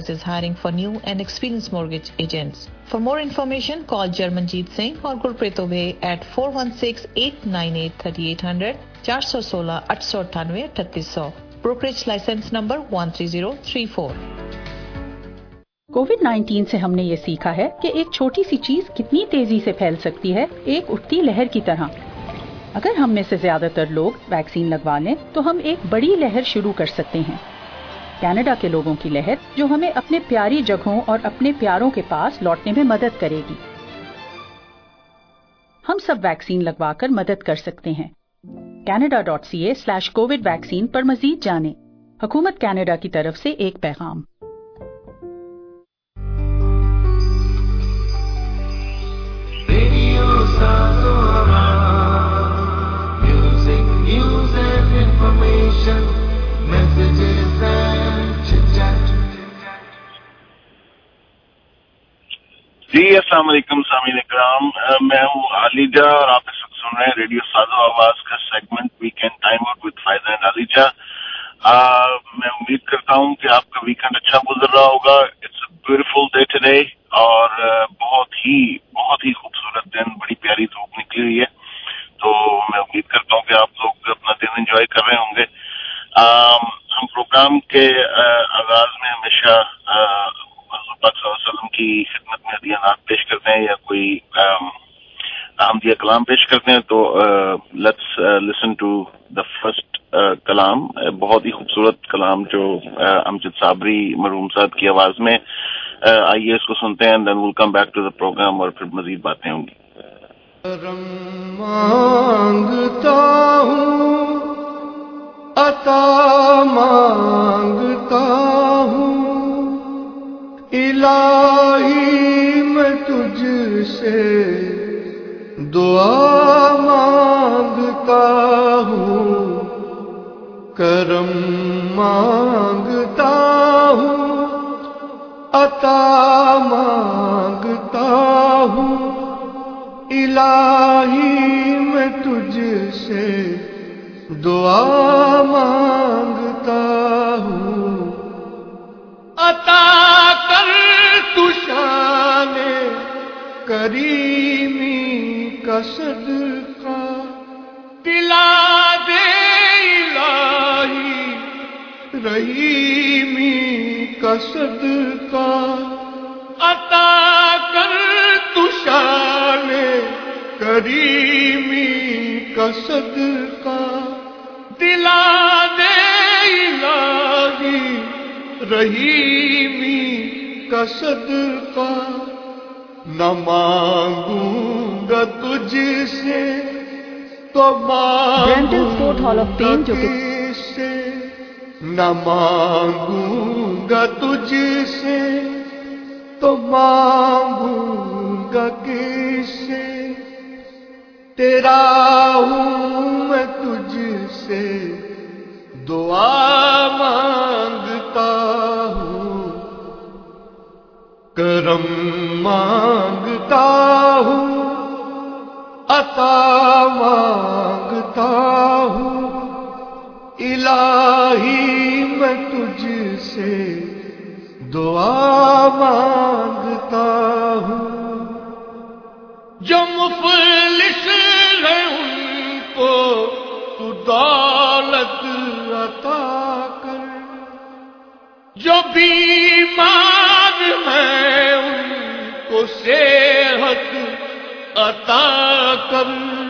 is hiring for new and experienced mortgage agents. For more information, call Jarmanjeet Singh or Gurpreet Obey at 416-898-3800, 416-898-3800. Brokerage license number 13034. कोविड-19 से हमने ये सीखा है कि एक छोटी सी चीज कितनी तेजी से फैल सकती है, एक उठती लहर की तरह। अगर हम में से ज्यादातर लोग वैक्सीन लगवा लें तो हम एक बड़ी लहर शुरू कर सकते हैं। कनाडा के लोगों की लहर जो हमें अपने प्यारी जगहों और अपने प्यारों के पास लौटने में मदद करेगी। हम सब वैक्सीन लगवाकर मदद कर सकते हैं। canada.ca/covid वैक्सीन पर मजीद जानें। हुकूमत कनाडा की तरफ से एक पैगाम। Music, news and information, messages and chit-chat. जी अस्सलाम वालेकुम सामीन इकराम, मैं हूँ आलिजा और आप इस वक्त सुन रहे हैं रेडियो सादो आवाज का segment weekend time out with फायदा एंड आलिजा। मैं उम्मीद करता हूँ कि आपका वीकेंड अच्छा गुजर रहा होगा। It's a beautiful day today और बहुत ही खूबसूरत दिन, बड़ी प्यारी धूप निकली हुई है। तो मैं उम्मीद करता हूँ कि आप लोग अपना दिन एंजॉय कर रहे होंगे। हम प्रोग्राम के आगाज में हमेशा हुज़ूर पाक सल्लल्लाहु अलैहि वसल्लम की खिदमत में हदीयात पेश करते हैं या कोई अहमदिया कलाम पेश करते हैं। तो let's listen to the first कलाम, बहुत ही खूबसूरत कलाम जो अमजद साबरी मरहूम साहब की आवाज में। आइए इसको सुनते हैं, then will come back to the programme और फिर मजीद बातें होंगी। करम मांगता हूँ, अता मांगता हूँ, इलाही मैं तुझसे दुआ मांगता हूँ। करम मांगता हूँ, अता मांगता हूँ, इलाही मैं तुझसे दुआ मांगता हूँ। अता कर तू शाने करीमी का सदका, दिला दे इलाही रहीमी का सदका। अता कर तू शाने करीमी का सदका, दिला दे इलाही रहीमी का सदका। न मांगूंगा तुझसे तो Brenton sport hall of fame जो किससे, न मांगूंगा तुझसे तो मांगूंगा किससे। तेरा हूँ मैं तुझसे दुआ मांगता हूँ। करम मांगता हूँ, अता मांगता हूँ, इलाही मैं तुझसे दुआ मांगता हूँ। जो मुफलिस है उनको तू दौलत अता कर, जो बीमार है उनको सेहत अता कर।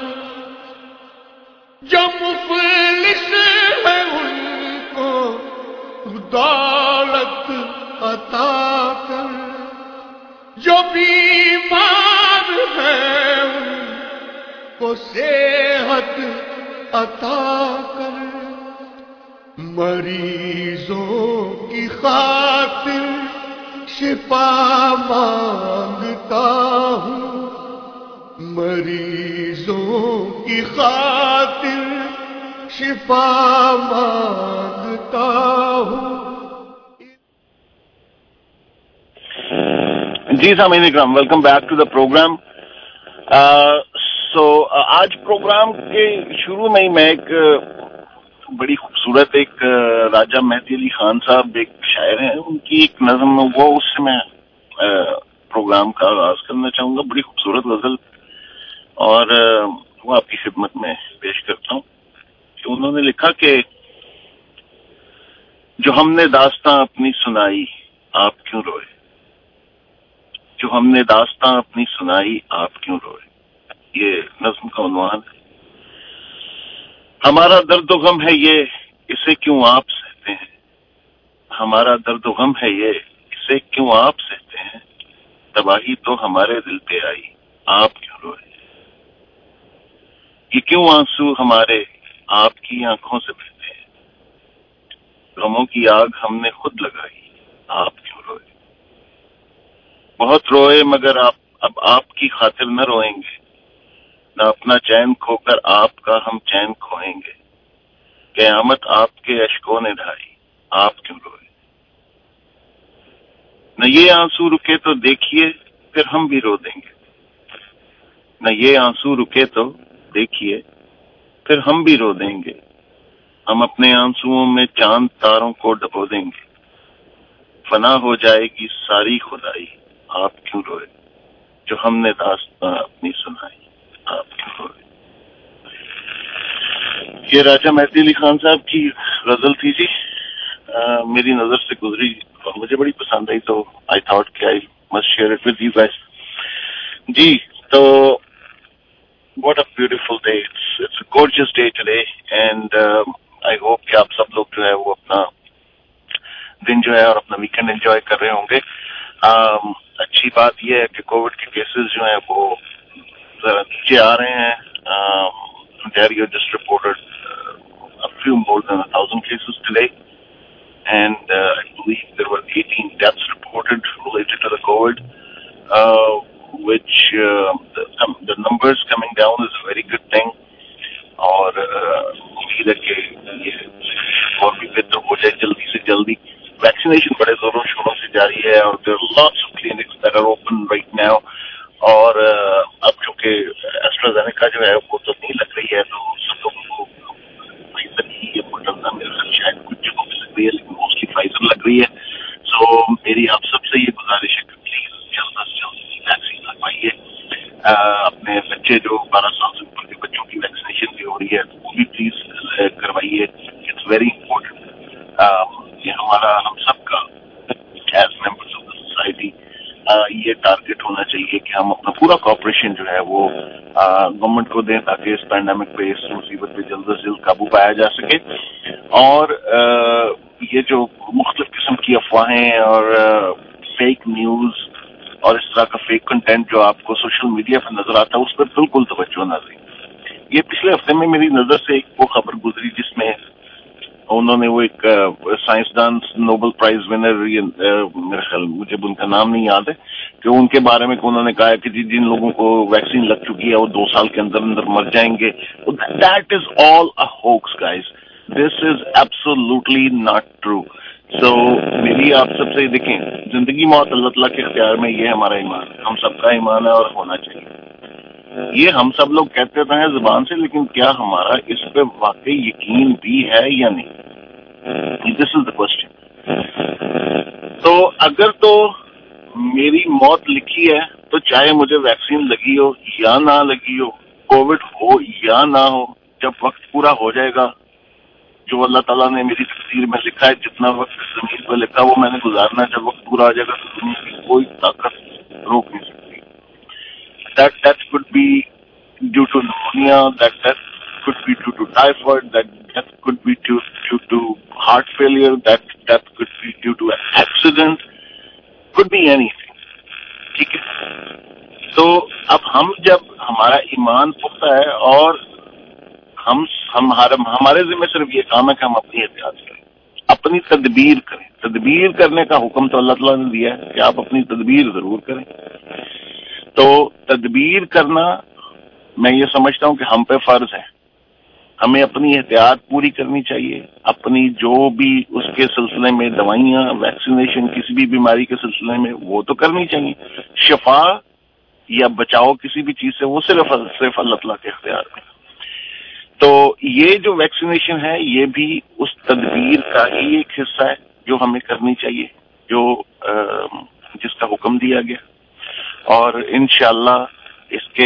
जो मुफलिस है उनको तू दौलत अता कर, जो बीमार है उनको सेहत अता कर। मरीजों की खातिर शिफा मांगता हूँ, मरीजों की खातिर शिफा मांगता हूँ। जी सामीन इकराम, welcome back to the programme. आज प्रोग्राम के शुरू में ही मैं एक بڑی خوبصورت ایک راجہ مہدی علی خان صاحب ایک شاعر ہیں، ان کی ایک نظم وہ اس سے میں پروگرام کا آغاز کرنا چاہوں گا، بڑی خوبصورت غزل، اور وہ آپ کی خدمت میں پیش کرتا ہوں کہ انہوں نے لکھا کہ جو ہم نے داستاں اپنی سنائی آپ کیوں روئے، جو ہم نے داستاں اپنی سنائی آپ کیوں روئے، یہ نظم کا عنوان ہے۔ ہمارا درد و غم ہے یہ، اسے کیوں آپ سہتے ہیں، ہمارا درد و غم ہے یہ، اسے کیوں آپ سہتے ہیں، تباہی تو ہمارے دل پہ آئی آپ کیوں روئے، یہ کیوں آنسو ہمارے آپ کی آنکھوں سے بہتے ہیں، غموں کی آگ ہم نے خود لگائی آپ کیوں روئے، بہت روئے مگر اب آپ کی خاطر نہ روئیں گے، نہ اپنا چین کھو کر آپ کا ہم چین کھوئیں گے، قیامت آپ کے اشکوں نے ڈھائی آپ کیوں روئے، نہ یہ آنسو رکے تو دیکھیے پھر ہم بھی رو دیں گے، نہ یہ آنسو رکے تو دیکھیے پھر ہم بھی رو دیں گے، ہم اپنے آنسوؤں میں چاند تاروں کو ڈبو دیں گے، فنا ہو جائے گی ساری خدائی آپ کیوں روئے، جو ہم نے داستاں اپنی سنائی آپ کیوں روئے۔ یہ راجہ مہدی علی خان صاحب کی غزل تھی جی، میری نظر سے گزری اور مجھے بڑی پسند آئی، تو آئی تھاٹ کہ I must share it with you guys. جی تو what a beautiful day, it's a gorgeous day today, and I hope کہ آپ سب لوگ جو ہے وہ اپنا دن جو ہے اور اپنا ویکینڈ انجوائے کر رہے ہوں گے۔ اچھی بات یہ ہے کہ کووڈ کے کیسز جو ہیں وہ ذرا نیچے آ رہے ہیں۔ Ontario just reported a few more than 1,000 cases today, and I believe there were 18 deaths reported related to the COVID, which the numbers coming down is a very good thing. اور امید ہے کہ یہ اور بھی بہتر ہو جائے جلدی سے جلدی۔ ویکسینیشن بڑے زوروں شوروں سے جاری ہے اور there are lots of clinics that are open right now، اور اب چونکہ ایسٹرازینیکا جو ہے وہ تو نہیں لگ رہی ہے تو سب لوگوں کو فائزر موڈرنا میرے شاید کچھ جگہوں پہ لگ رہی ہے، لیکن موسٹلی فائزر لگ رہی ہے۔ سو میری آپ سب سے یہ گزارش ہے کہ پلیز جلد از جلد ویکسین لگوائیے۔ اپنے بچے جو 12 سال سے اوپر کے بچوں کی ویکسینیشن بھی ہو رہی ہے وہ بھی پلیز کروائیے، اٹس ویری امپورٹنٹ۔ یہ ہمارا ہم سب کا as members of the society یہ ٹارگٹ ہونا چاہیے کہ ہم اپنا پورا کوآپریشن جو ہے وہ گورنمنٹ کو دیں تاکہ اس پینڈیمک پہ، اس مصیبت پہ جلد از جلد قابو پایا جا سکے۔ اور یہ جو مختلف قسم کی افواہیں اور فیک نیوز اور اس طرح کا فیک کنٹینٹ جو آپ کو سوشل میڈیا پہ نظر آتا ہے اس پر بالکل توجہ نہ دیں۔ یہ پچھلے ہفتے میں میری نظر سے ایک وہ خبر گزری جس میں انہوں نے وہ ایک سائنسدان نوبل پرائز ونر، میرے خیال مجھے ان کا نام نہیں یاد ہے، کہ ان کے بارے میں انہوں نے کہا کہ جن لوگوں کو ویکسین لگ چکی ہے وہ 2 سال کے اندر اندر مر جائیں گے۔ That is all a hoax guys, this is absolutely not true. So میری آپ سب سے دیکھیں، زندگی موت اللہ تعالیٰ کے اختیار میں، یہ ہمارا ایمان ہے، ہم سب کا ایمان ہے اور ہونا چاہیے۔ یہ ہم سب لوگ کہتے رہے ہیں زبان سے، لیکن کیا ہمارا اس پہ واقعی یقین بھی ہے یا نہیں؟ This is the question. تو اگر تو میری موت لکھی ہے تو چاہے مجھے ویکسین لگی ہو یا نہ لگی ہو، کووڈ ہو یا نہ ہو، جب وقت پورا ہو جائے گا جو اللہ تعالیٰ نے میری تقدیر میں لکھا ہے، جتنا وقت زمین پہ لکھا وہ میں نے گزارنا، جب وقت پورا ہو جائے گا تو دنیا کی کوئی طاقت روک نہیں سکتی۔ That could be due to pneumonia, that could be due to typhoid, that could be due to heart failure, that could be due to an accident, could be anything. ٹھیک ہے؟ تو اب ہم جب ہمارا ایمان پختہ ہے اور ہمارے ذمہ صرف یہ کام ہے کہ ہم اپنی احتیاط کریں، اپنی تدبیر کریں۔ تدبیر کرنے کا حکم تو اللہ تعالیٰ نے دیا ہے کہ آپ اپنی تدبیر ضرور کریں۔ تو تدبیر کرنا میں یہ سمجھتا ہوں کہ ہم پہ فرض ہے، ہمیں اپنی احتیاط پوری کرنی چاہیے، اپنی جو بھی اس کے سلسلے میں دوائیاں، ویکسینیشن، کسی بھی بیماری کے سلسلے میں وہ تو کرنی چاہیے۔ شفا یا بچاؤ کسی بھی چیز سے وہ صرف اللہ تعالیٰ کے اختیار میں۔ تو یہ جو ویکسینیشن ہے یہ بھی اس تدبیر کا ہی ایک حصہ ہے جو ہمیں کرنی چاہیے، جو جس کا حکم دیا گیا، اور انشاءاللہ اس کے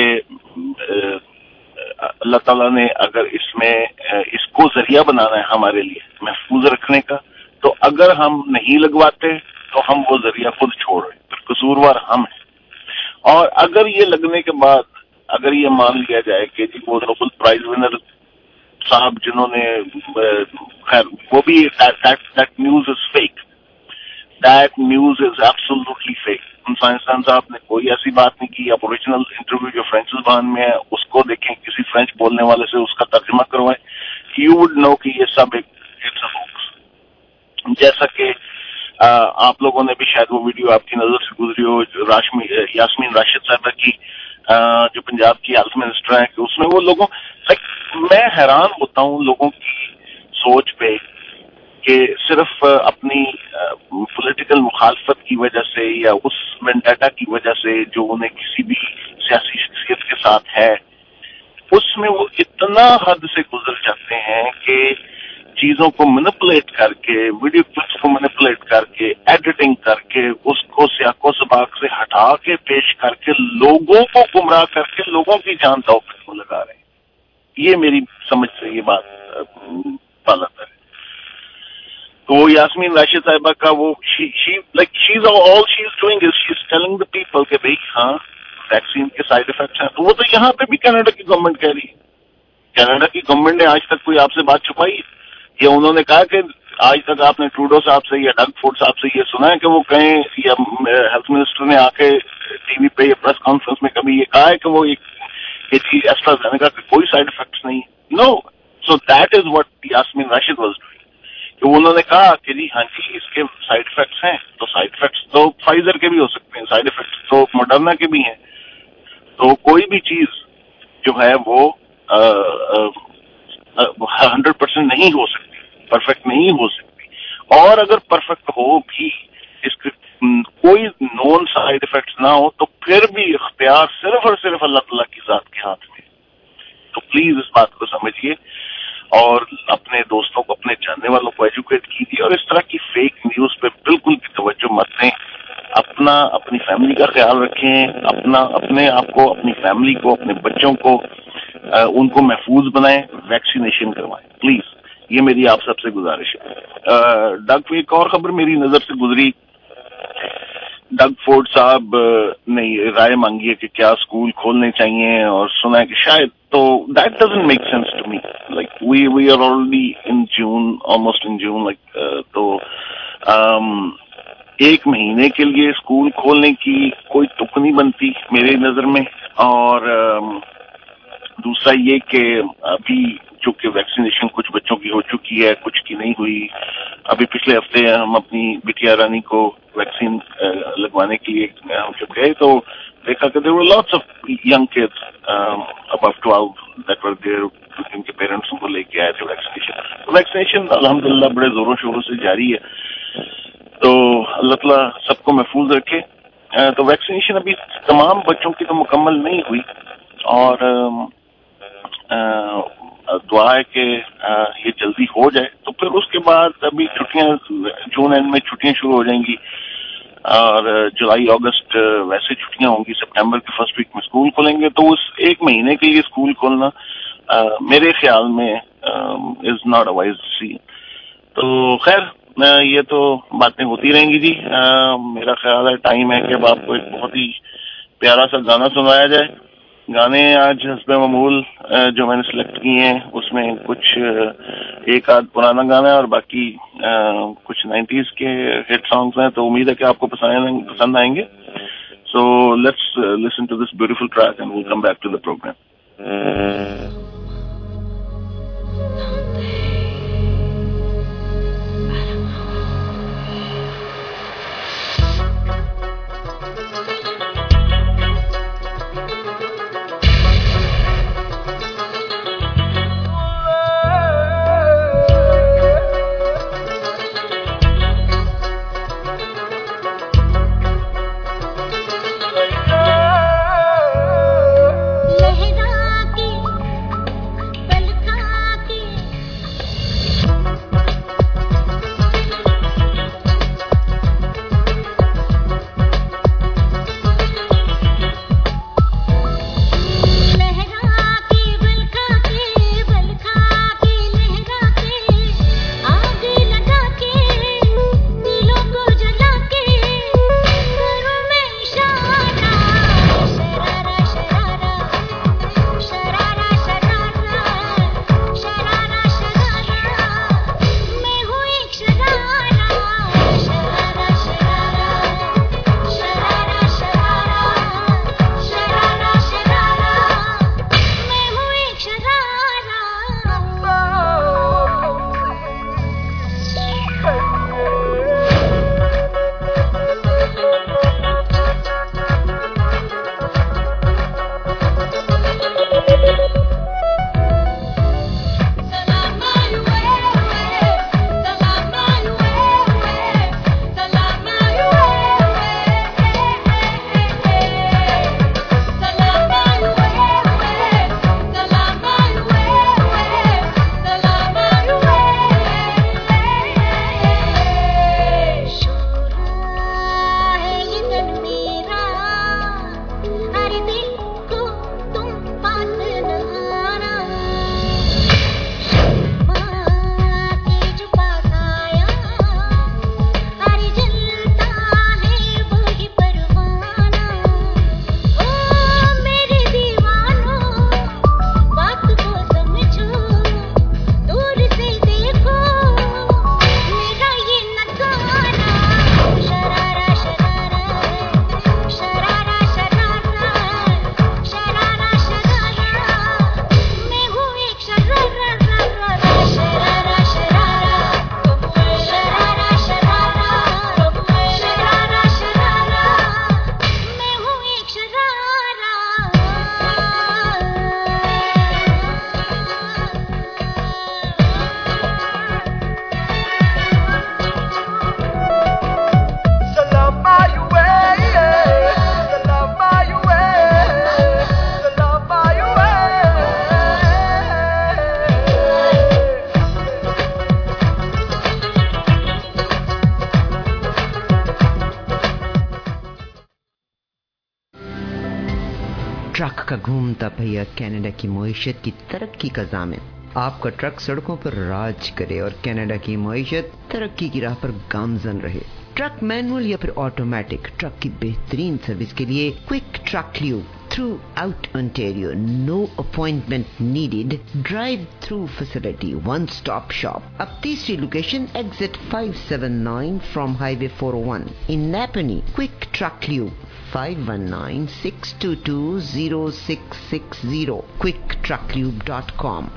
اللہ تعالیٰ نے اگر اس میں اس کو ذریعہ بنانا ہے ہمارے لیے محفوظ رکھنے کا، تو اگر ہم نہیں لگواتے تو ہم وہ ذریعہ خود چھوڑ رہے ہیں، پھر قصوروار ہم ہیں۔ اور اگر یہ لگنے کے بعد اگر یہ مان لیا جائے کہ جی وہ نوبل پرائز ونر صاحب جنہوں نے خیر وہ بھی that news is fake, that news is absolutely fake. سائنسدان صاحب نے کوئی ایسی بات نہیں کی۔ آپ اوریجنل انٹرویو جو فرینچ زبان میں ہے اس کو دیکھیں، کسی فرینچ بولنے والے سے اس کا ترجمہ کروائیں، یو وڈ نو کہ یہ سب ایک اٹس اے ہوکس۔ جیسا کہ آپ لوگوں نے بھی شاید وہ ویڈیو آپ کی نظر سے گزری ہو یاسمین راشد صاحبہ کی، جو پنجاب کی ہیلتھ منسٹر ہیں، کہ اس میں وہ لوگوں میں حیران ہوتا ہوں لوگوں کی سوچ پہ کہ صرف اپنی پولیٹیکل مخالفت کی وجہ سے یا اس وینڈیٹا کی وجہ سے جو انہیں کسی بھی سیاسی شخصیت کے ساتھ ہے، اس میں وہ اتنا حد سے گزر جاتے ہیں کہ چیزوں کو مینپولیٹ کر کے، ویڈیو کلپس کو مینپولیٹ کر کے، ایڈیٹنگ کر کے، اس کو سیاق و سباق سے ہٹا کے پیش کر کے لوگوں کو گمراہ کر کے لوگوں کی جان توقع کو لگا رہے ہیں۔ یہ میری سمجھ سے یہ بات غلط ہے۔ تو وہ یاسمین راشد صاحبہ کا وہ all she's doing is she's telling the people کہ بھائی ہاں ویکسین کے سائیڈ افیکٹس ہیں، تو وہ تو یہاں پہ بھی کینیڈا کی گورنمنٹ کہہ رہی ہے۔ کینیڈا کی گورنمنٹ نے آج تک کوئی آپ سے بات چھپائی، یا انہوں نے کہا کہ آج تک آپ نے ٹروڈو صاحب سے یا ڈگ فورڈ صاحب سے یہ سنا ہے کہ وہ کہیں، یا ہیلتھ منسٹر نے آ کے ٹی وی پہ یا پریس کانفرنس میں کبھی یہ کہا ہے کہ وہ چیز ایسٹرازینیکا کے کوئی سائیڈ افیکٹس نہیں؟ No. So that is what Yasmin Rashid was doing, کہ انہوں نے کہا کہ جی ہاں جی اس کے سائیڈ افیکٹس ہیں، تو سائیڈ افیکٹس تو فائزر کے بھی ہو سکتے ہیں، سائیڈ افیکٹس تو ماڈرنا کے بھی ہیں۔ تو کوئی بھی چیز جو ہے وہ 100% نہیں ہو سکتی، پرفیکٹ نہیں ہو سکتی، اور اگر پرفیکٹ ہو بھی اس کے کوئی نون سائیڈ افیکٹس نہ ہو تو پھر بھی اختیار صرف اور صرف اللہ تعالیٰ کی ذات کے ہاتھ میں۔ تو پلیز اس بات کو سمجھیے اور اپنے دوستوں کو، اپنے جاننے والوں کو ایجوکیٹ کیجیے، اور اس طرح کی فیک نیوز پہ بالکل بھی توجہ مت دیں۔ اپنی فیملی کا خیال رکھیں، اپنے آپ کو، اپنی فیملی کو، اپنے بچوں کو، ان کو محفوظ بنائیں، ویکسینیشن کروائیں پلیز۔ یہ میری آپ سب سے گزارش ہے۔ ڈگ ایک اور خبر میری نظر سے گزری، ڈگ فورڈ صاحب نے رائے مانگی ہے کہ کیا اسکول کھولنے چاہیے، اور سنا ہے کہ شاید، تو that doesn't make sense to me, like we are already in June, almost in June, like تو ایک مہینے کے لیے اسکول کھولنے کی کوئی تک نہیں بنتی میری نظر میں۔ اور دوسرا یہ کہ ابھی چونکہ ویکسینیشن کچھ بچوں کی ہو چکی ہے، کچھ کی نہیں ہوئی۔ ابھی پچھلے ہفتے ہم اپنی بٹیا رانی کو ویکسین لگوانے کے لیے جب گئے تو دیکھا کہ there were lots of young kids above 12 that were there، جن کے پیرنٹس ان کو لے کے آئے تھے ویکسینیشن الحمدللہ بڑے زوروں شوروں سے جاری ہے۔ تو اللہ تعالیٰ سب کو محفوظ رکھے۔ تو ویکسینیشن ابھی تمام بچوں کی تو مکمل نہیں ہوئی، اور دعا ہے کہ یہ جلدی ہو جائے، تو پھر اس کے بعد ابھی چھٹیاں جون اینڈ میں چھٹیاں شروع ہو جائیں گی، اور جولائی اگست ویسے چھٹیاں ہوں گی، سپٹمبر کے فرسٹ ویک میں اسکول کھولیں گے۔ تو اس ایک مہینے کے لیے اسکول کھولنا میرے خیال میں is not a wise decision. تو خیر یہ تو باتیں ہوتی رہیں گی جی۔ میرا خیال ہے ٹائم ہے کہ اب آپ کو ایک بہت ہی پیارا سا گانا سنایا جائے۔ گانے آج حسب معمول جو میں نے سلیکٹ کیے ہیں اس میں کچھ ایک آدھ پرانا گانا ہے اور باقی کچھ 90s کے ہٹ سانگز ہیں، تو امید ہے کہ آپ کو پسند آئیں گے۔ So let's listen to this beautiful track and will come back to the programme. Truck का घूमता पहिया कनाडा की मईशत की तरक्की का ज़ामिन। आपका ट्रक सड़कों पर राज करे और कनाडा की मईशत तरक्की की राह पर गामजन रहे। ट्रक मैनुअल या फिर ऑटोमेटिक, ट्रक की बेहतरीन सर्विस के लिए quick truck lube throughout Ontario, no appointment needed, drive through facility, one stop shop. अब तीसरी location exit 579 from highway 401 in Nepean. Quick truck lube 519-622-0660, quicktrucklube.com।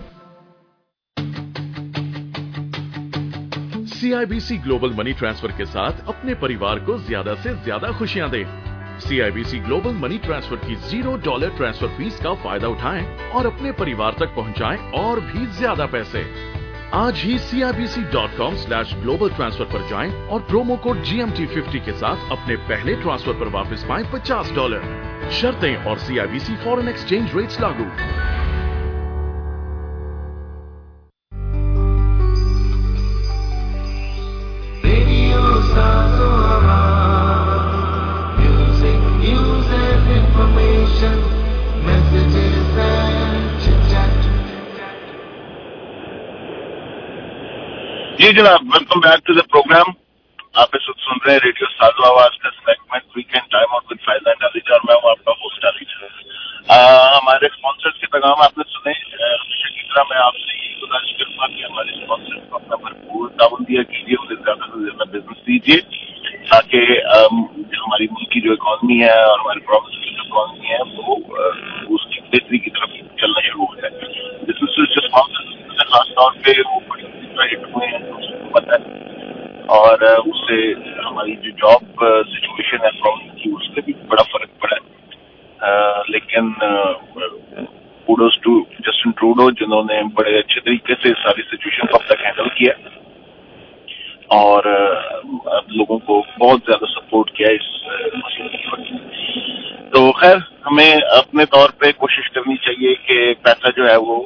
CIBC global money transfer के साथ अपने परिवार को ज्यादा से ज्यादा खुशियां दें। CIBC ग्लोबल मनी ट्रांसफर की $0 ट्रांसफर फीस का फायदा उठाएं और अपने परिवार तक पहुंचाएं और भी ज्यादा पैसे। आज ही CIBC.com/global transfer पर जाएं और प्रोमो कोड GMT50 के साथ अपने पहले ट्रांसफर पर वापस पाएं $50। शर्तें और CIBC फॉरेन एक्सचेंज रेट्स लागू। जी जनाब, welcome back to the programme. आप इस वक्त सुन रहे हैं रेडियो साजो आवाज का segment weekend time out with फायदा एंड अलीजा, और मैं हूं आपका होस्ट अलीजा। हमारे स्पॉन्सर्स के पैगाम आपने सुने। हमेशा की तरह मैं आपसे यही गुजारिश करूंगा कि हमारे स्पॉन्सर्स को अपना भरपूर ताउन दिया कीजिए, उन्हें ज्यादा से ज्यादा बिजनेस दीजिए, ताकि हमारी मुल्क की जो इकॉनमी है और हमारी प्रोविंस की जो इकॉनमी है वो उसकी बेहतरी की तरफ चलना शुरू हो जाए। बिजनेस स्पॉन्सर्स खासतौर पर वो बड़ी हिट हुए हैं, उसको पता है, और उससे हमारी जो जॉब सिचुएशन है प्रोविंस की उससे भी बड़ा फर्क पड़ा है। लेकिन कूडोस टू जस्टिन ट्रूडो, जिन्होंने बड़े अच्छे तरीके से सारी सिचुएशन को अब तक हैंडल किया और लोगों को बहुत ज्यादा सपोर्ट किया इस मसले की वजह। तो खैर, हमें अपने तौर पे कोशिश करनी चाहिए कि पैसा जो है वो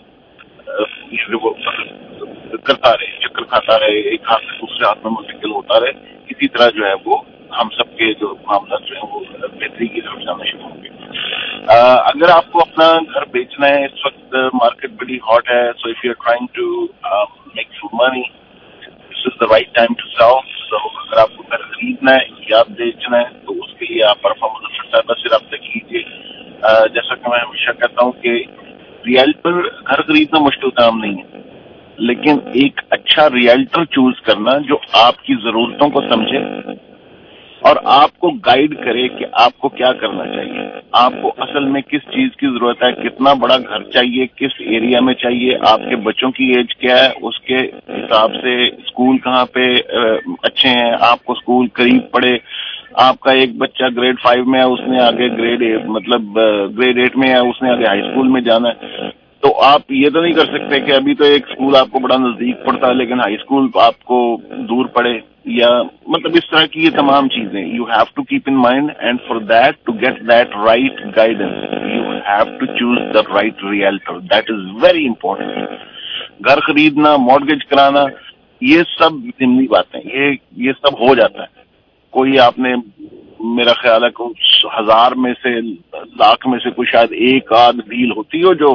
करता रहे, चक्कर खाता रहे, एक हाथ से दूसरे हाथ में मुंतकिल होता रहे। इसी तरह जो है वो हम सबके जो मामला जो है वो बेहतरी की तरफ जाना शुरू होंगे। अगर आपको अपना घर बेचना है, इस वक्त मार्केट बड़ी हॉट है, so if you are trying to make some money, this is the right time to sell. So अगर आपको घर खरीदना है या बेचना है तो उसके लिए आप अरफा मुज़फ़्फ़र साहिबा से रब्ता कीजिए। जैसा कि मैं हमेशा कहता हूँ कि रियल्टर घर खरीदना मुश्किल काम नहीं है, लेकिन एक अच्छा रियल्टर चूज करना जो आपकी जरूरतों को समझे और आपको गाइड करे कि आपको क्या करना चाहिए, आपको असल में किस चीज की जरूरत है, कितना बड़ा घर चाहिए, किस एरिया में चाहिए, आपके बच्चों की एज क्या है, उसके हिसाब से स्कूल कहाँ पे अच्छे हैं, आपको स्कूल करीब पड़े। आपका एक बच्चा ग्रेड 5 में है, उसने आगे ग्रेड 8 में है, उसने आगे हाई स्कूल में जाना है, तो आप ये तो नहीं कर सकते कि अभी तो एक स्कूल आपको बड़ा नजदीक पड़ता है लेकिन हाई स्कूल आपको दूर पड़े, या मतलब इस तरह की ये तमाम चीजें you have to keep in mind. And for that, to get that right guidance, you have to choose the right realtor. That is very important. घर खरीदना, मॉर्गेज कराना, ये सब जिम्नी बातें, ये सब हो जाता है। कोई आपने, मेरा ख्याल है कुछ 1000 में से, लाख में से कोई शायद एक आध डील होती हो जो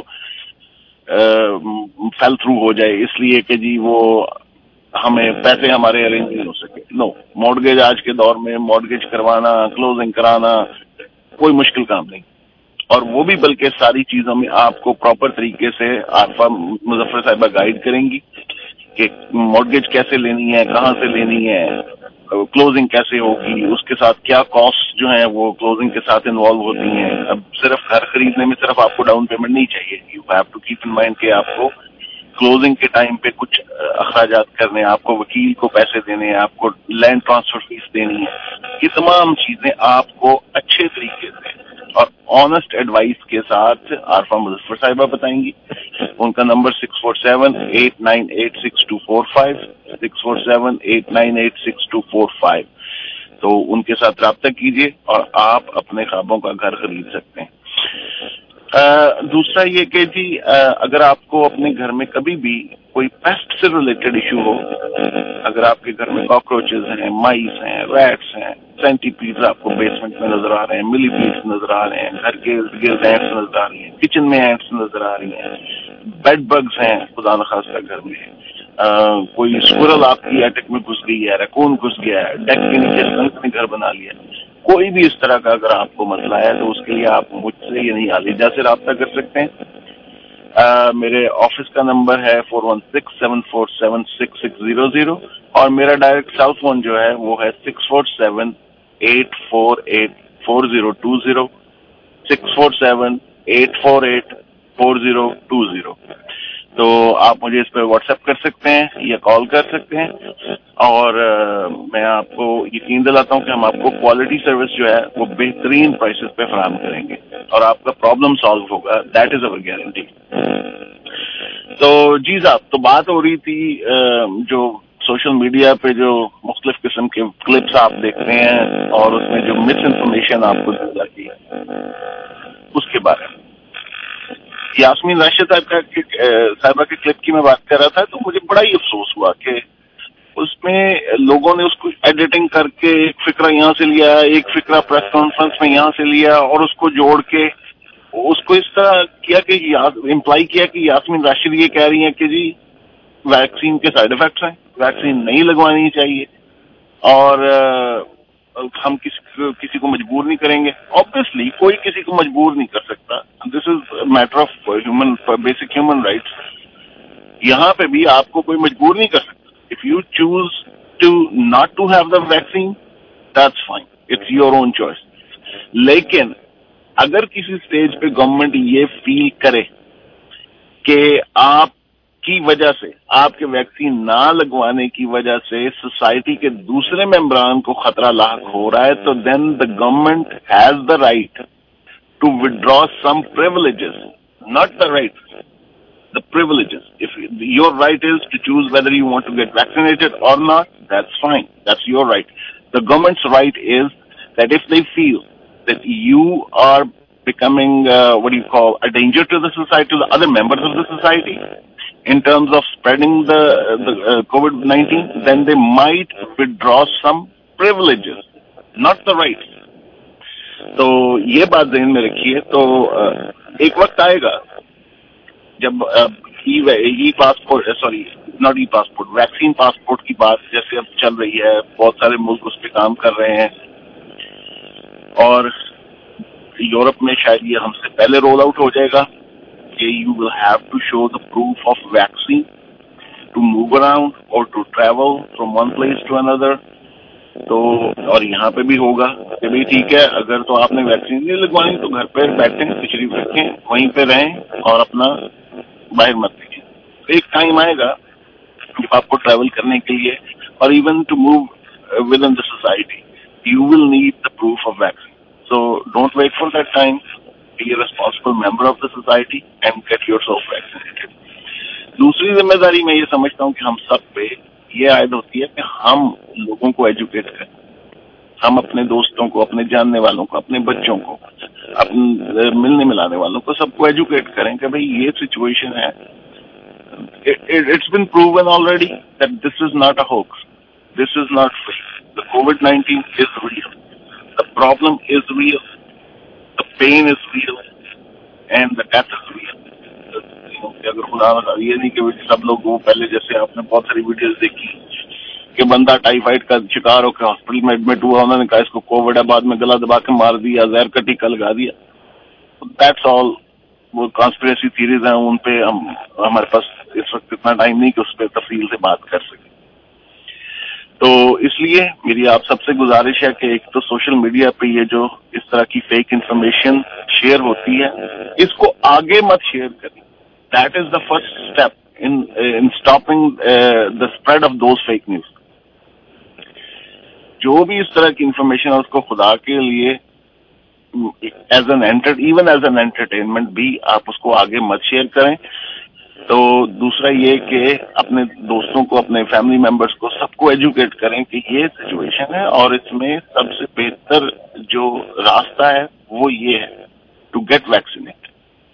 फेल थ्रू हो जाए इसलिए कि जी वो हमें पैसे हमारे अरेंज नहीं हो सके। नो, मॉर्गेज आज के दौर में मॉर्गेज करवाना, क्लोजिंग कराना कोई मुश्किल काम नहीं, और वो भी बल्कि सारी चीजों में आपको प्रॉपर तरीके से आरफा मुज़फ़्फ़र साहिबा गाइड करेंगी कि मॉर्गेज कैसे लेनी है, कहाँ से लेनी है, क्लोजिंग कैसे होगी, उसके साथ क्या कॉस्ट जो है वो क्लोजिंग के साथ इन्वॉल्व होती हैं। अब सिर्फ घर खरीदने में सिर्फ आपको डाउन पेमेंट नहीं चाहिए, you have to keep in mind कि आपको क्लोजिंग के टाइम पे कुछ अखराजात करने हैं, आपको वकील को पैसे देने हैं, आपको लैंड ट्रांसफर फीस देनी है। ये तमाम चीजें आपको अच्छे तरीके से और ऑनेस्ट एडवाइस के साथ आरफा मुज़फ़्फ़र साहिबा बताएंगी। उनका नंबर 647-898-6245, 647-898-6245। तो उनके साथ राब्ता कीजिए और आप अपने ख्वाबों का घर खरीद सकते हैं। دوسرا یہ کہ جی اگر آپ کو اپنے گھر میں کبھی بھی کوئی پیسٹ سے ریلیٹڈ ایشو ہو، اگر آپ کے گھر میں کاکروچز ہیں، مائس ہیں، ریٹس ہیں، سینٹیپیڈز آپ کو بیسمنٹ میں نظر آ رہے ہیں، ملی پیڈز نظر آ رہے ہیں، گھر کے ارد گرد اینٹس نظر آ رہی ہیں، کچن میں اینٹس نظر آ رہی ہیں، بیڈ بگز ہیں خدا نخواستہ گھر میں، کوئی اسکورل آپ کی ایٹک میں گھس گئی ہے، ریکون گھس گیا ہے، ڈیک کے نیچے سنک نے گھر بنا لیا، کوئی بھی اس طرح کا اگر آپ کو مسئلہ ہے تو اس کے لیے آپ مجھ سے یعنی عالیجہ سے رابطہ کر سکتے ہیں. میرے آفس کا نمبر ہے 4167476600 اور میرا ڈائریکٹ ساؤتھ فون جو ہے وہ ہے 647-848-4020 647-848-4020. تو آپ مجھے اس پہ واٹس ایپ کر سکتے ہیں یا کال کر سکتے ہیں، اور میں آپ کو یقین دلاتا ہوں کہ ہم آپ کو کوالٹی سروس جو ہے وہ بہترین پرائسز پہ فراہم کریں گے اور آپ کا پرابلم سالو ہوگا. That is over guarantee. تو جی صاحب، تو بات ہو رہی تھی جو سوشل میڈیا پہ جو مختلف قسم کے کلپس آپ دیکھتے ہیں اور اس میں جو مس انفارمیشن آپ کو دی جاتی ہے اس کے بارے میں. یاسمین راشد صاحبہ کے کلپ کی میں بات کر رہا تھا تو مجھے بڑا ہی افسوس ہوا کہ اس میں لوگوں نے اس کو ایڈیٹنگ کر کے ایک فقرہ یہاں سے لیا، ایک فقرہ پریس کانفرنس میں یہاں سے لیا اور اس کو جوڑ کے اس کو اس طرح کیا کہ امپلائی کیا کہ یاسمین راشد یہ کہہ رہی ہیں کہ جی ویکسین کے سائیڈ افیکٹس ہیں، ویکسین نہیں لگوانی چاہیے اور ہم کسی کو مجبور نہیں کریں گے. آبویسلی کوئی کسی کو مجبور نہیں کر سکتا. This is matter of basic human rights. یہاں پہ بھی آپ کو کوئی مجبور نہیں کر سکتا. If you choose to not to have the vaccine that's fine, it's your own choice. لیکن اگر کسی اسٹیج پہ گورنمنٹ یہ فیل کرے کہ آپ کی وجہ سے، آپ کے ویکسین نہ لگوانے کی وجہ سے سوسائٹی کے دوسرے ممبران کو خطرہ لاحق ہو رہا ہے تو then the government has the right to withdraw some privileges, not the right, the privileges. If your right is to choose whether you want to get vaccinated or not, that's fine. That's your right. The government's right is that if they feel that you are becoming, a danger to the society, to the other members of the society, in terms of spreading the COVID-19, then they might withdraw some privileges, not the rights. تو یہ بات ذہن میں رکھیے. تو ایک وقت آئے گا جب ویکسین پاسپورٹ کی بات جیسے اب چل رہی ہے، بہت سارے ملک اس پہ کام کر رہے ہیں اور یورپ میں شاید یہ ہم سے پہلے رول آؤٹ ہو جائے گا کہ you will have to show the proof of vaccine to move around اور to travel from one place to another. تو اور یہاں پہ بھی ہوگا کہ بھائی ٹھیک ہے، اگر تو آپ نے ویکسین نہیں لگوانی تو گھر پہ بیٹھیں، تشریف رکھیں، وہیں پہ رہیں اور اپنا باہر مت نکلیں. ایک ٹائم آئے گا جب آپ کو ٹریول کرنے کے لیے اور even to move within the society you will need the proof of vaccine. So don't wait for that time. Be a responsible member of the society and get yourself vaccinated. دوسری ذمہ داری میں یہ سمجھتا ہوں کہ ہم سب پہ یہ عائد ہوتی ہے کہ ہم لوگوں کو ایجوکیٹ کریں. ہم اپنے دوستوں کو، اپنے جاننے والوں کو، اپنے بچوں کو، اپنے ملنے ملانے والوں کو سب کو ایجوکیٹ کریں کہ بھئی یہ سچویشن ہے. It's been proven already that this is not a hoax. This is not fake. The COVID-19 is real. The problem is real. The pain is real. And the death is real. اگر خدا یہ نہیں کہ سب لوگ وہ پہلے جیسے آپ نے بہت ساری ویڈیوز دیکھی کہ بندہ ٹائیفائڈ کا شکار ہو کے ہاسپٹل میں ایڈمٹ ہوا، انہوں نے کہا اس کو کووڈ ہے، بعد میں گلا دبا کے مار دیا، زہر کا ٹیکہ لگا دیا. That's all. وہ کانسپریسی تھیریز ہیں، ان پہ ہمارے پاس اس وقت اتنا ٹائم نہیں کہ اس پہ تفصیل سے بات کر سکیں. تو اس لیے میری آپ سب سے گزارش ہے کہ ایک تو سوشل میڈیا پہ یہ جو اس طرح کی فیک انفارمیشن شیئر ہوتی ہے اس کو آگے مت شیئر کریں. That is the first step in stopping the spread of those fake news. جو بھی اس طرح کی انفارمیشن ہے اس کو خدا کے لیے ایون ایز این انٹرٹینمنٹ بھی آپ اس کو آگے مت شیئر کریں. تو دوسرا یہ کہ اپنے دوستوں کو، اپنے فیملی ممبرس کو، سب کو ایجوکیٹ کریں کہ یہ سچویشن ہے اور اس میں سب سے بہتر جو راستہ ہے وہ یہ ہے ٹو گیٹ ویکسینیٹ.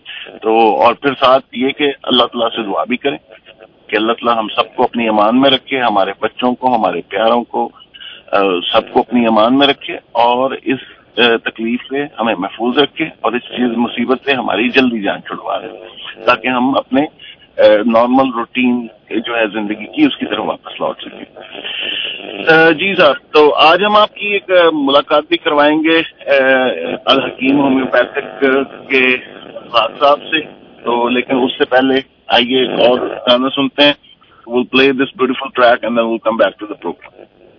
تو اور پھر ساتھ یہ کہ اللہ تعالیٰ سے دعا بھی کریں کہ اللہ تعالیٰ ہم سب کو اپنی امان میں رکھے, ہمارے بچوں کو, ہمارے پیاروں کو, سب کو اپنی امان میں رکھے اور اس تکلیف سے ہمیں محفوظ رکھے اور اس چیز مصیبت سے ہماری جلدی جان چھڑوا دیں تاکہ ہم اپنے نارمل روٹین جو ہے زندگی کی اس کی طرف واپس لوٹ سکیں. جی صاحب, تو آج ہم آپ کی ایک ملاقات بھی کروائیں گے الحکیم ہومیوپیتھک کے صاحب سے, تو لیکن اس سے پہلے آئیے ایک اور گانا سنتے ہیں. We'll play this beautiful track and then we'll come back to the program.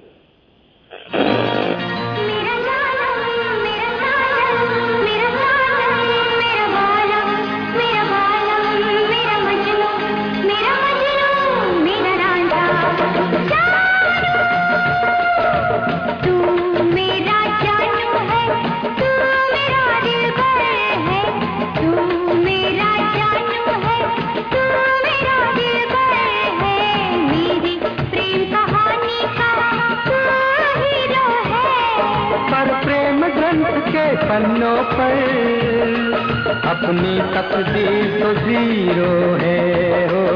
پنوں پر اپنی تقدیر تو زیرو ہے ہو,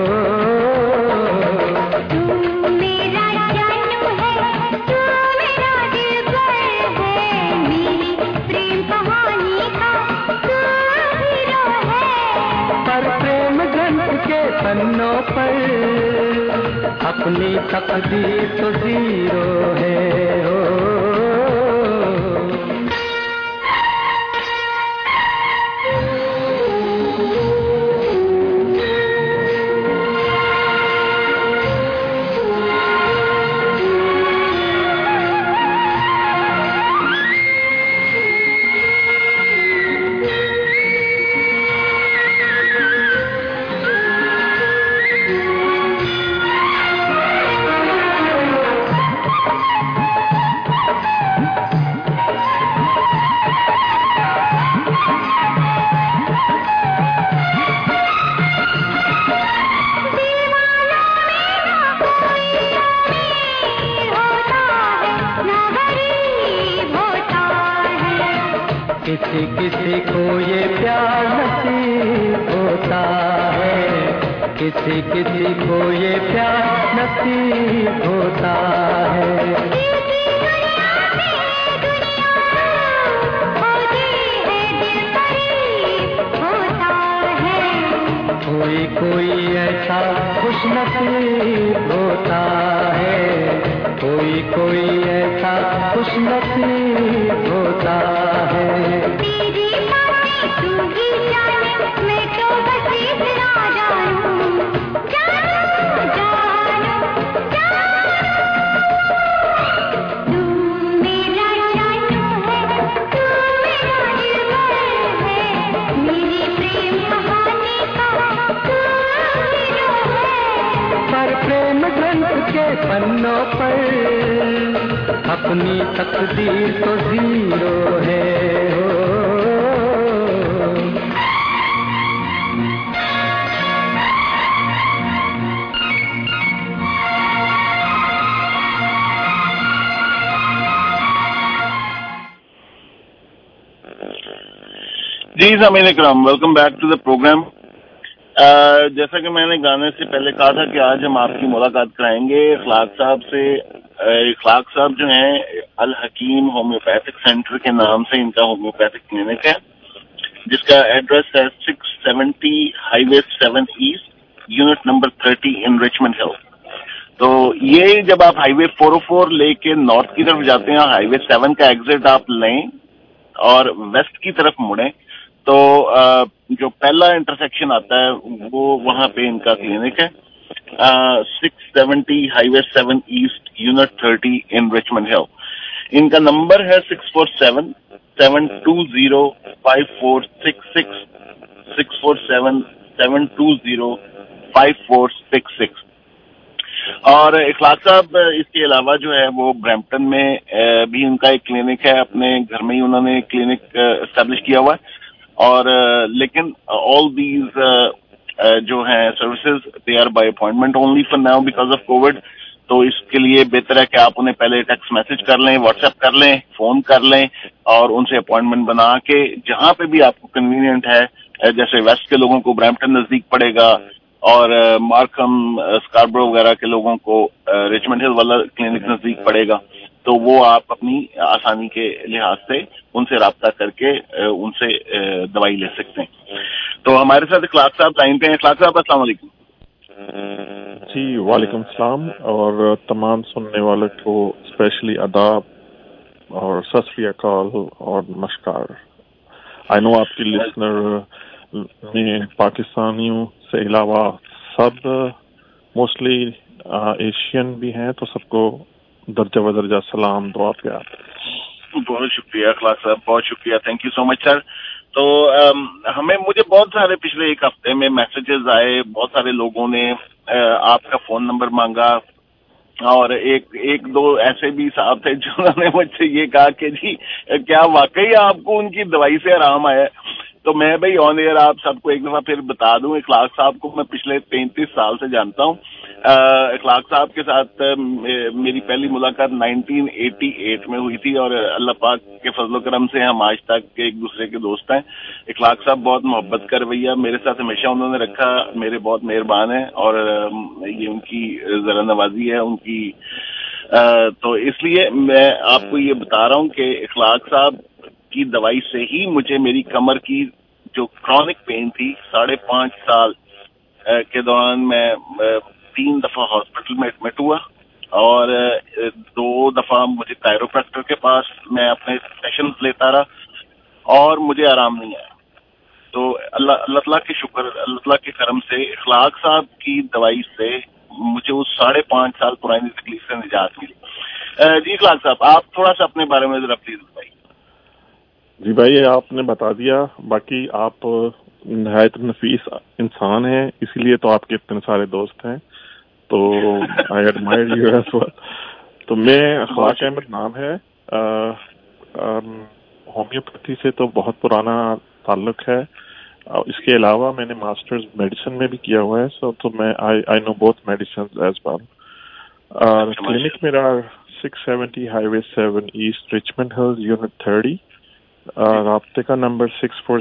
تو میرا جانو ہے, تو میرا دلبر ہے, میری پریم کہانی کا تو ہیرو ہے. پر پریم گرنتھ کے پنوں پر اپنی تقدیر تو زیرو ہے ہو. کسی کسی کو یہ پیار نصیب ہوتا ہے, کسی کسی کو یہ پیار نصیب ہوتا ہے. کوئی کوئی ایسا خوش نصیب ہوتا ہے, کوئی کوئی ایسا خوش نصیب ہوتا ہے. پنوں پر اپنی تقدیر تو زیرو ہے ہو. جی سامعین اکرام, welcome back to the programme. جیسا کہ میں نے گانے سے پہلے کہا تھا کہ آج ہم آپ کی ملاقات کرائیں گے اخلاق صاحب سے. اخلاق صاحب جو ہیں الحکیم ہومیوپیتھک سینٹر کے نام سے ان کا ہومیوپیتھک کلینک ہے جس کا ایڈریس ہے 670 highway 7 east unit number 30 in Richmond Hill. تو یہ جب آپ ہائی وے 404 لے کے نارتھ کی طرف جاتے ہیں, ہائی وے 7 کا ایگزٹ آپ لیں اور ویسٹ کی طرف مڑیں تو جو پہلا انٹرسیکشن آتا ہے وہ وہاں پہ ان کا کلینک ہے. 670 highway 7 east unit 30 in Richmond Hill. ان کا نمبر ہے 647-720-5466 647-720-5466. اور اخلاق صاحب اس کے علاوہ جو ہے وہ برمپٹن میں بھی ان کا ایک کلینک ہے, اپنے گھر میں ہی انہوں نے کلینک اسٹیبلش کیا ہوا ہے. اور لیکن آل دیز جو ہیں services they are by appointment only for now because of COVID. تو اس کے لیے بہتر ہے کہ آپ انہیں پہلے ٹیکسٹ میسج کر لیں, واٹس ایپ کر لیں, فون کر لیں اور ان سے اپوائنٹمنٹ بنا کے جہاں پہ بھی آپ کو کنوینئنٹ ہے जैसे वेस्ट के लोगों को ब्रैम्पटन नजदीक पड़ेगा और मार्कम स्कारब्रो वगैरह के लोगों को रिचमंड हिल वाला क्लिनिक नजदीक पड़ेगा, तो वो आप अपनी आसानी के लिहाज से उनसे राब्ता करके उनसे दवाई ले सकते हैं। तो हमारे साथ इखलाक साहब लाइन पे हैं। इखलाक साहब अस्सलाम वालेकुम। जी वालेकुम सलाम, और तमाम सुनने वालों को स्पेशली आदाब और सत श्री अकाल और नमस्कार। आई नो आपकी लिसनर में पाकिस्तानियों से अलावा सब मोस्टली एशियन भी हैं, तो सबको दर्जा बदर्जा सलाम दुआ प्यार। बहुत शुक्रिया इखलाक साहब, बहुत शुक्रिया, thank you so much sir. तो मुझे बहुत सारे पिछले एक हफ्ते में मैसेजेस आए, बहुत सारे लोगों ने आपका फोन नंबर मांगा, और एक दो ऐसे भी साहब थे जिन्होंने मुझसे ये कहा कि जी क्या वाकई आपको उनकी दवाई से आराम आया। तो मैं भाई ऑन एयर आप सबको एक दफा फिर बता दूं, इखलाक साहब को मैं पिछले 33 साल से जानता हूं। इखलाक साहब के साथ मेरी पहली मुलाकात 1988 में हुई थी, और अल्लाह पाक के फजल करम से हम आज तक एक दूसरे के दोस्त हैं। इखलाक साहब बहुत मोहब्बत का रवैया मेरे साथ हमेशा उन्होंने रखा, मेरे बहुत मेहरबान हैं, और ये उनकी जरा नवाजी है उनकी। तो इसलिए मैं आपको ये बता रहा हूँ कि इखलाक साहब की दवाई से ही मुझे मेरी कमर की जो क्रॉनिक पेन थी 5.5 साल के दौरान मैं 3 दफा हॉस्पिटल में एडमिट हुआ, और 2 दफा मुझे कायरोप्रैक्टर के पास मैं अपने सेशन लेता रहा, और मुझे आराम नहीं आया। तो अल्लाह ताला के शुक्र, अल्लाह ताला के करम से इखलाक साहब की दवाई से मुझे उस 5.5 साल पुरानी तकलीफ से निजात मिली। जी इखलाक साहब, आप थोड़ा सा अपने बारे में जरा प्लीज बताइए। जी भाई, आपने बता दिया, बाकी आप नहायत नफीस इंसान हैं, इसीलिए तो आपके इतने सारे दोस्त हैं, तो I admire you as well. तो मैं इखलाक अहमद नाम है, होम्योपैथी से तो बहुत पुराना ताल्लुक है। इसके अलावा मैंने मास्टर्स मेडिसिन में भी किया हुआ है, तो मैं I know both medicine as well. Clinic मेरा 670 highway 7 east Richmond Hills unit 30। राब्ते का नंबर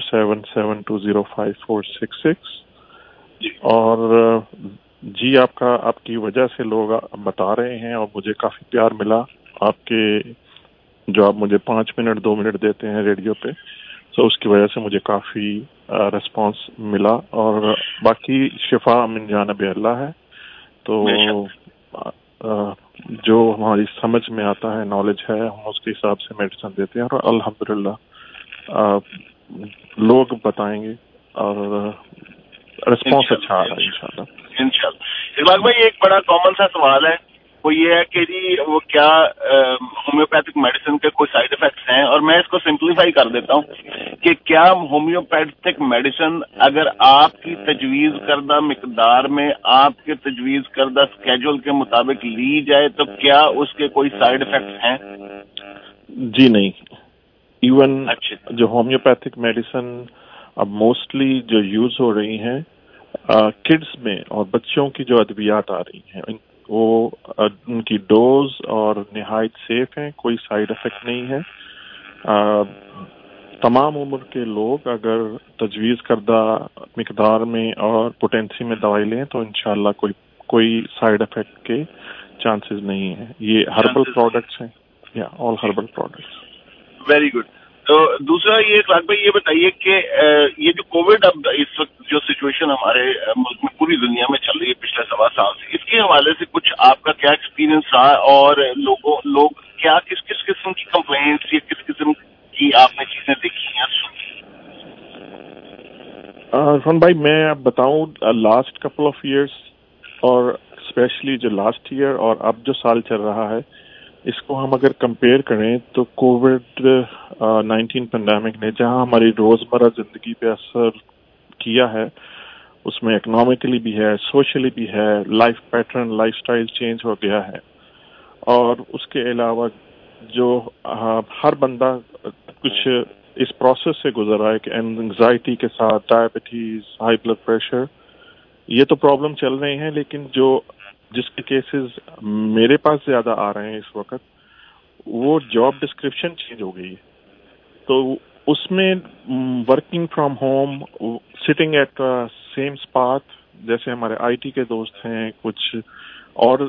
6477205466। और जी आपकी वजह से लोग बता रहे हैं, और मुझे काफी प्यार मिला आपके, जो आप मुझे 5 मिनट 2 मिनट देते हैं रेडियो पे, तो उसकी वजह से मुझे काफी रिस्पांस मिला। और बाकी शिफा मिन जानिब अल्लाह है, तो जो हमारी समझ में आता है, नॉलेज है, हम उसके हिसाब से मेडिसिन देते हैं, और अल्हम्दुलिल्लाह लोग बताएंगे और रिस्पॉन्स अच्छा आ रहा है इंशाल्लाह। इकबाल भाई, एक बड़ा कॉमन सा सवाल है, वो ये है कि जी वो क्या होम्योपैथिक मेडिसिन के कोई साइड इफेक्ट्स हैं, और मैं इसको सिंप्लीफाई कर देता हूँ कि क्या होम्योपैथिक मेडिसिन अगर आपकी तजवीज करदा मिकदार में, आपके तजवीज करदा स्केड्यूल के मुताबिक ली जाए, तो क्या उसके कोई साइड इफेक्ट्स हैं? जी नहीं, इवन जो होम्योपैथिक मेडिसिन अब मोस्टली जो यूज हो रही हैं किड्स में और बच्चों की जो अद्वियात आ रही हैं, वो उनकी डोज और निहायत सेफ हैं, कोई साइड इफेक्ट नहीं है। तमाम उम्र के लोग अगर तजवीज़ करदा मिकदार में और पोटेंसी में दवाई लें तो इंशाल्लाह कोई साइड इफेक्ट के चांसेस नहीं है। ये हर्बल प्रोडक्ट्स हैं, या all herbal products. Very good. तो दूसरा ये इखलाक भाई, ये बताइए कि ये जो कोविड अब इस वक्त जो सिचुएशन हमारे मुल्क में पूरी दुनिया में चल रही है पिछले 1.25 साल से, इसके हवाले से कुछ आपका क्या एक्सपीरियंस रहा, और लोग क्या किस किस्म की कंप्लेंट्स या किस किस्म की आपने चीजें देखी हैं, सुन भाई, मैं अब बताऊं लास्ट कपल ऑफ इयर्स और स्पेशली जो लास्ट ईयर और अब जो साल चल रहा है, इसको हम अगर कंपेयर करें तो कोविड-19 पेंडेमिक ने जहां हमारी रोजमर्रा जिंदगी पे असर किया है, उसमें इकोनॉमिकली भी है, सोशली भी है, लाइफ पैटर्न, लाइफस्टाइल चेंज हो गया है, और उसके अलावा जो हर बंदा कुछ इस प्रोसेस से गुजर रहा है कि एंजाइटी के साथ डायबिटीज, हाई ब्लड प्रेशर, ये तो प्रॉब्लम चल रहे हैं, लेकिन जिसके केसेस मेरे पास ज्यादा आ रहे हैं इस वक्त, वो जॉब डिस्क्रिप्शन चेंज हो गई है। तो اس میں working from home, sitting at same spot, جیسے ہمارے آئی ٹی کے دوست ہیں کچھ اور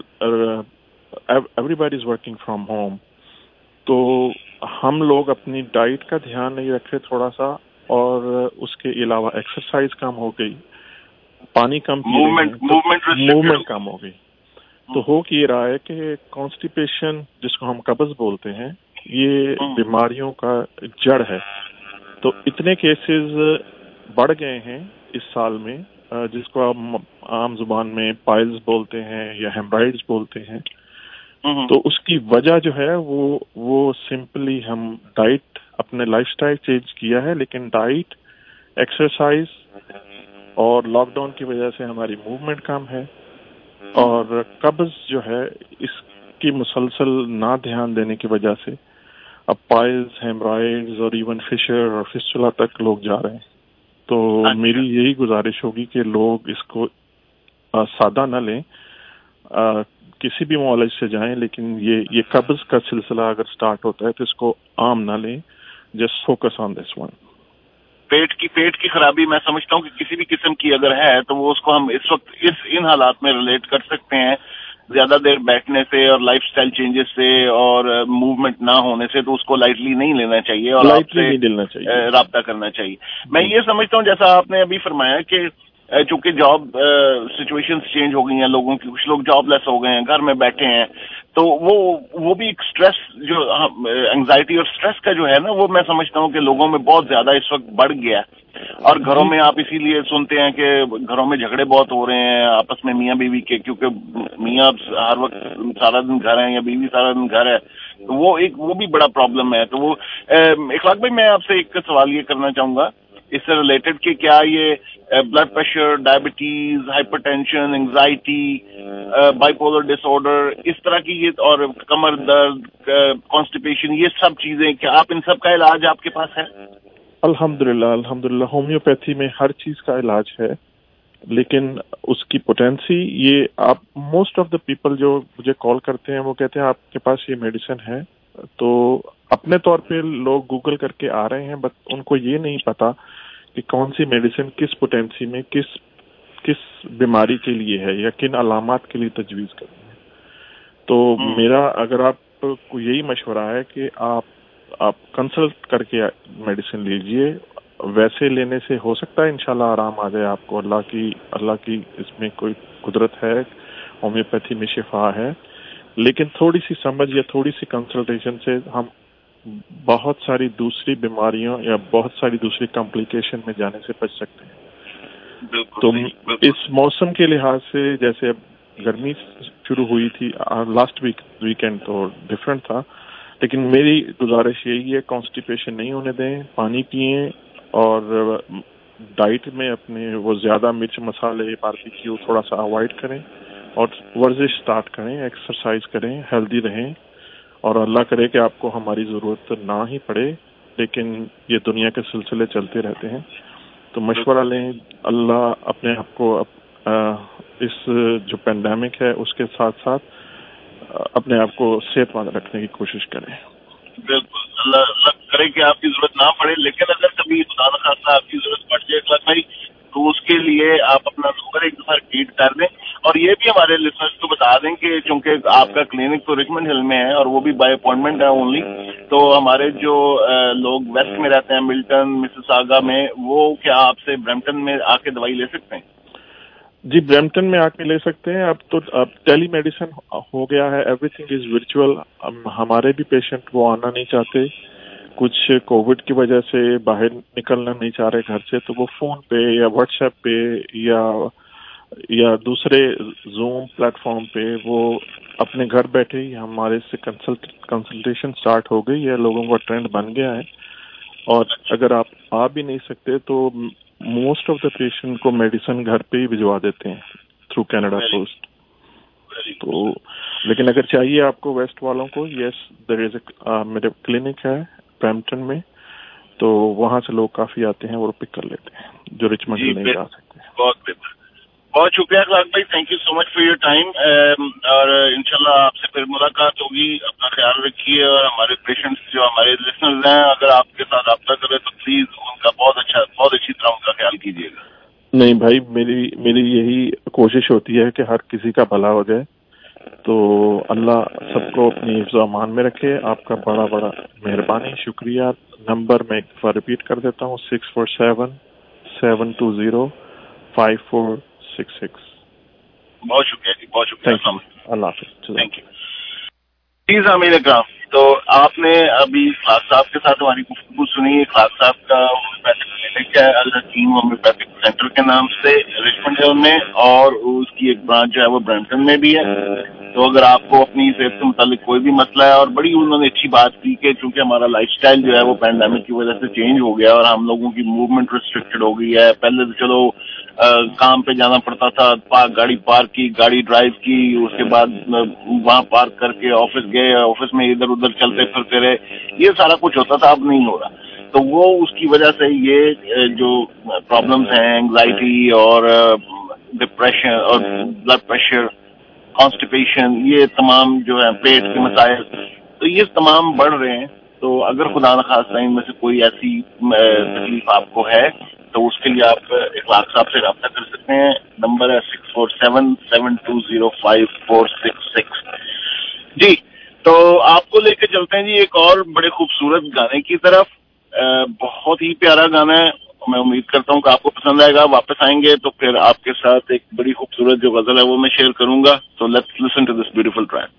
everybody is working from home, تو ہم لوگ اپنی ڈائٹ کا دھیان نہیں رکھے تھوڑا سا، اور اس کے علاوہ ایکسرسائز کم ہو گئی، پانی کم پی رہے ہیں، موومنٹ کم ہو گئی، تو ہو یہ رہا ہے کہ کانسٹیپیشن جس کو ہم قبض بولتے ہیں یہ بیماریوں کا جڑ ہے. تو اتنے کیسز بڑھ گئے ہیں اس سال میں جس کو آپ عام زبان میں پائلز بولتے ہیں یا ہیمرائڈز بولتے ہیں. تو اس کی وجہ جو ہے وہ سمپلی ہم ڈائٹ، اپنے لائف سٹائل چینج کیا ہے، لیکن ڈائٹ، ایکسرسائز اور لاک ڈاؤن کی وجہ سے ہماری موومنٹ کم ہے، اور قبض جو ہے اس کی مسلسل نہ دھیان دینے کی وجہ سے اب پائلز، ہیمرائڈز اور ایون فشر اور فسچولا تک لوگ جا رہے ہیں. تو میری یہی گزارش ہوگی کہ لوگ اس کو سادہ نہ لیں، کسی بھی معالج سے جائیں، لیکن یہ قبض کا سلسلہ اگر سٹارٹ ہوتا ہے تو اس کو عام نہ لیں. Just focus on this one. پیٹ کی خرابی میں سمجھتا ہوں کہ کسی بھی قسم کی اگر ہے تو وہ اس کو ہم اس وقت ان حالات میں ریلیٹ کر سکتے ہیں، زیادہ دیر بیٹھنے سے اور لائف سٹائل چینجز سے اور موومنٹ نہ ہونے سے، تو اس کو لائٹلی نہیں لینا چاہیے اور لائٹلی نہیں لینا چاہیے، رابطہ کرنا چاہیے. میں یہ سمجھتا ہوں جیسا آپ نے ابھی فرمایا کہ چونکہ جاب سچویشنز چینج ہو گئی ہیں لوگوں کی، کچھ لوگ جاب لیس ہو گئے ہیں، گھر میں بیٹھے ہیں، تو وہ بھی ایک سٹریس، جو انگزائٹی اور سٹریس کا جو ہے نا، وہ میں سمجھتا ہوں کہ لوگوں میں بہت زیادہ اس وقت بڑھ گیا ہے. اور گھروں میں آپ اسی لیے سنتے ہیں کہ گھروں میں جھگڑے بہت ہو رہے ہیں آپس میں میاں بیوی کے، کیونکہ میاں ہر وقت سارا دن گھر ہے یا بیوی سارا دن گھر ہے، تو وہ بھی بڑا پرابلم ہے. تو وہ اخلاق بھائی، میں آپ سے ایک سوال یہ کرنا چاہوں گا اس سے ریلیٹڈ کہ کیا یہ blood pressure, diabetes, hypertension, anxiety, bipolar disorder, اس طرح کی یہ، اور کمر درد، کانسٹیپیشن، یہ سب چیزیں، کیا آپ ان سب کا علاج آپ کے پاس ہے؟ الحمدللہ ہومیوپیتھی میں ہر چیز کا علاج ہے، لیکن اس کی پوٹینسی، یہ آپ موسٹ آف دا پیپل جو مجھے کال کرتے ہیں وہ کہتے ہیں آپ کے پاس یہ میڈیسن ہے، تو اپنے طور پہ لوگ گوگل کر کے آ رہے ہیں، بٹ ان کو یہ نہیں پتا کہ کون سی میڈیسن کس پوٹینسی میں کس بیماری کے لیے ہے یا کن علامات کے لیے تجویز کرنی ہے. تو میرا اگر آپ کو یہی مشورہ ہے کہ آپ کنسلٹ کر کے میڈیسن لیجئے. ویسے لینے سے ہو سکتا ہے انشاءاللہ آرام آ جائے آپ کو، اللہ کی اس میں کوئی قدرت ہے، ہومیوپیتھی میں شفا ہے، لیکن تھوڑی سی سمجھ یا تھوڑی سی کنسلٹیشن سے ہم بہت ساری دوسری بیماریوں یا بہت ساری دوسری کمپلیکیشن میں جانے سے بچ سکتے ہیں. تو اس موسم کے لحاظ سے، جیسے اب گرمی شروع ہوئی تھی، لاسٹ ویکینڈ تو ڈفرینٹ تھا، لیکن میری گزارش یہی ہے کانسٹیپیشن نہیں ہونے دیں، پانی پئیں، اور ڈائٹ میں اپنے وہ زیادہ مرچ مسالے، باربیکیو تھوڑا سا اوائڈ کریں، اور ورزش سٹارٹ کریں، ایکسرسائز کریں، ہیلدی رہیں، اور اللہ کرے کہ آپ کو ہماری ضرورت نہ ہی پڑے، لیکن یہ دنیا کے سلسلے چلتے رہتے ہیں. تو مشورہ لیں، اللہ اپنے آپ کو اس جو پینڈیمک ہے اس کے ساتھ ساتھ اپنے آپ کو صحت مند رکھنے کی کوشش کریں. بالکل، اللہ کرے کہ آپ کی ضرورت نہ پڑے، لیکن اگر کبھی خدا نخواستہ آپ کی ضرورت پڑ جائے اخلاق بھائی، تو اس کے لیے آپ اپنا نمبر ایک دفعہ ریپیٹ کر دیں، اور یہ بھی ہمارے لسنرز کو بتا دیں کہ چونکہ آپ کا کلینک تو رچمنڈ ہل میں ہے اور وہ بھی بائی اپائنٹمنٹ ہے اونلی، تو ہمارے جو لوگ ویسٹ میں رہتے ہیں، ملٹن، مسیساگا میں، وہ کیا آپ سے برمپٹن میں آ کے دوائی لے سکتے ہیں؟ جی، برمپٹن میں آ کے لے سکتے ہیں. اب ٹیلی میڈیسن ہو گیا ہے، ایوری تھنگ از ورچوئل. ہمارے بھی پیشنٹ وہ آنا نہیں چاہتے، کچھ کووڈ کی وجہ سے باہر نکلنا نہیں چاہ رہے گھر سے، تو وہ فون پہ یا واٹس ایپ پہ یا دوسرے زوم پلیٹ فارم پہ وہ اپنے گھر بیٹھے ہی ہمارے سے کنسلٹیشن سٹارٹ ہو گئی ہے. لوگوں کا ٹرینڈ بن گیا ہے، اور اگر آپ آ بھی نہیں سکتے تو موسٹ آف دا پیشنٹ کو میڈیسن گھر پہ ہی بھجوا دیتے ہیں تھرو کینیڈا پوسٹ. تو لیکن اگر چاہیے آپ کو ویسٹ والوں کو، یس دیر از اے میرے کلینک ہے برمپٹن میں، تو وہاں سے لوگ کافی آتے ہیں اور پک کر لیتے ہیں جو رچمنڈ نہیں جا سکتے. بہت بہتر، بہت شکریہ اخلاق بھائی, thank you so much for your time. اور انشاءاللہ آپ سے پھر ملاقات ہوگی. اپنا خیال رکھیے, اور ہمارے پیشنٹس جو ہمارے لسنرز ہیں اگر آپ کے ساتھ رابطہ کرے تو پلیز ان کا بہت اچھی طرح ان کا خیال کیجیے گا. نہیں بھائی, میری یہی کوشش ہوتی ہے کہ ہر کسی کا بھلا ہو جائے. تو اللہ سب کو اپنی حفظ و امان میں رکھے. آپ کا بڑا بڑا مہربانی, شکریہ. نمبر میں ایک بار ریپیٹ کر دیتا ہوں, 647-720-5466. بہت شکریہ جی, بہت شکریہ. اللہ حافظ. Thank you. جی سامعین اکرام, تو آپ نے ابھی اخلاق صاحب کے ساتھ ہماری گفتگو سنی. اخلاق صاحب کا ہومیوپیتھک کلینک ہے الحکیم ہومیوپیتھک سینٹر کے نام سے رچمنڈ ہل میں, اور اس کی ایک برانچ جو ہے وہ برمپٹن میں بھی ہے. تو اگر آپ کو اپنی صحت سے متعلق کوئی بھی مسئلہ ہے, اور بڑی انہوں نے اچھی بات کی کہ چونکہ ہمارا لائف سٹائل جو ہے وہ پینڈیمک کی وجہ سے چینج ہو گیا, اور ہم لوگوں کی موومنٹ ریسٹرکٹڈ ہو گئی ہے. پہلے تو چلو کام پہ جانا پڑتا تھا, گاڑی پارک کی, گاڑی ڈرائیو کی, اس کے بعد وہاں پارک کر کے آفس گئے, آفس میں ادھر ادھر چلتے پھرتے رہے, یہ سارا کچھ ہوتا تھا. اب نہیں ہو رہا. تو وہ اس کی وجہ سے یہ جو پرابلمس ہیں, اینگزائٹی اور ڈپریشن اور بلڈ پریشر, کانسٹیپیشن, یہ تمام جو ہے پیٹ کے مسائل, تو یہ تمام بڑھ رہے ہیں. تو اگر خدا نخواستہ ان میں سے کوئی ایسی تکلیف آپ کو ہے تو اس کے لیے آپ اخلاق صاحب سے رابطہ کر سکتے ہیں. نمبر ہے 647-720-5466. جی, تو آپ کو لے کے چلتے ہیں جی ایک اور بڑے خوبصورت گانے کی طرف. بہت ہی پیارا گانا ہے, میں امید کرتا ہوں کہ آپ کو پسند آئے گا. واپس آئیں گے تو پھر آپ کے ساتھ ایک بڑی خوبصورت جو غزل ہے وہ میں شیئر کروں گا. تو let's listen to this beautiful track.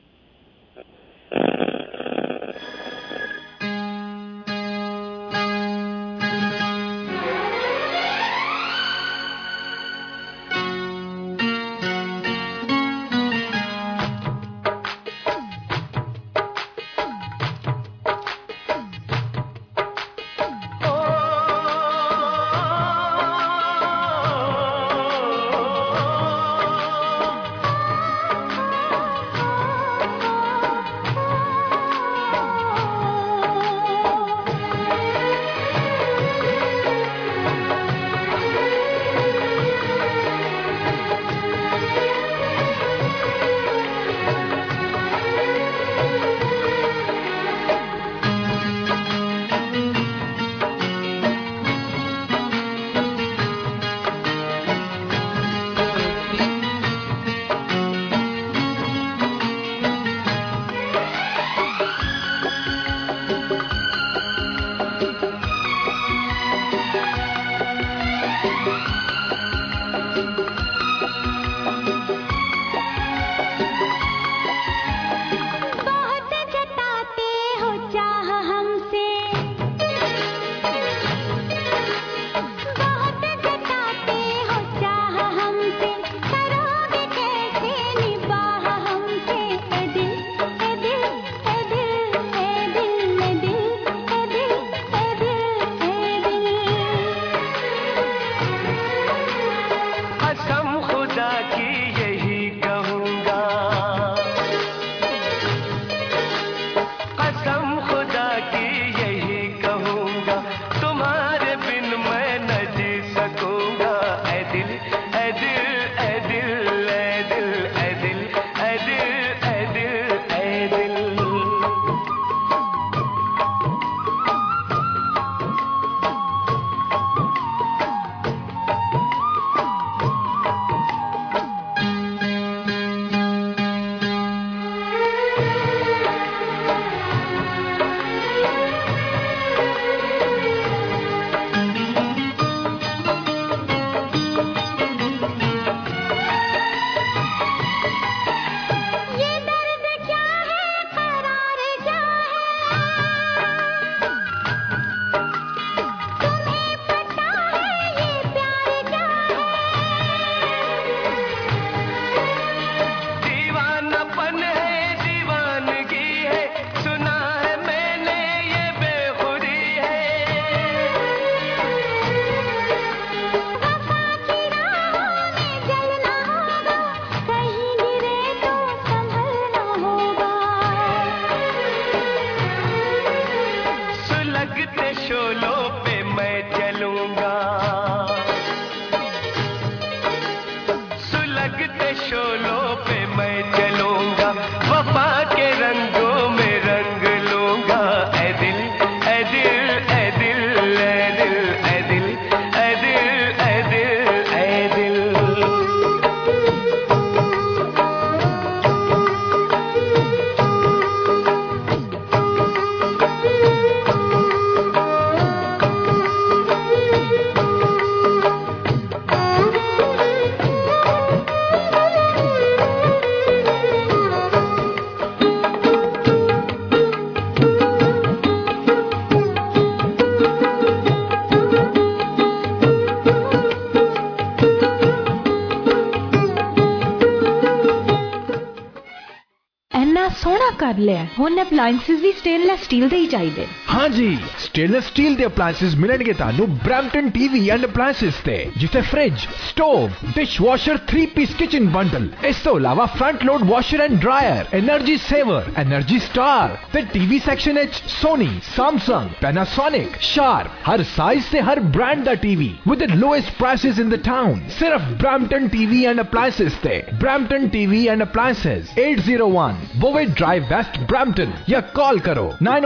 ਕਰ ਲਿਆ, ਹੁਣ ਅਪਲਾਈਐਂਸਸ ਵੀ ਸਟੇਨਲੈਸ ਸਟੀਲ ਦੇ ਹੀ ਚਾਹੀਦੇ। ਹਾਂਜੀ, ਸਟੇਨਲੈਸ ਸਟੀਲ ਦੇ ਅਪਲਾਈਐਂਸਸ ਮਿਲਣਗੇ ਤੁਹਾਨੂੰ ਬ੍ਰੈਂਪਟਨ ਟੀਵੀ ਐਂਡ ਅਪਲਾਈਐਂਸਸ ਤੇ, ਜਿੱਥੇ fridge, stove, dishwasher, three piece kitchen bundle, ਇਸ ਤੋਂ ਇਲਾਵਾ front load washer and dryer, energy saver, energy star ਤੇ ਟੀਵੀ ਸੈਕਸ਼ਨ ਵਿੱਚ ਸੋਨੀ, ਸੈਮਸੰਗ, ਪੈਨਾਸੋਨਿਕ, ਸ਼ਾਰਪ, ਹਰ ਸਾਈਜ਼ ਤੇ ਹਰ ਬ੍ਰਾਂਡ ਦਾ TV with the lowest prices in the town. ਸਿਰਫ ਬ੍ਰੈਂਪਟਨ ਟੀਵੀ ਐਂਡ ਅਪਲਾਈਐਂਸਸ ਤੇ। Brampton TV and appliances 801 Bowit Drive West Brampton या call करो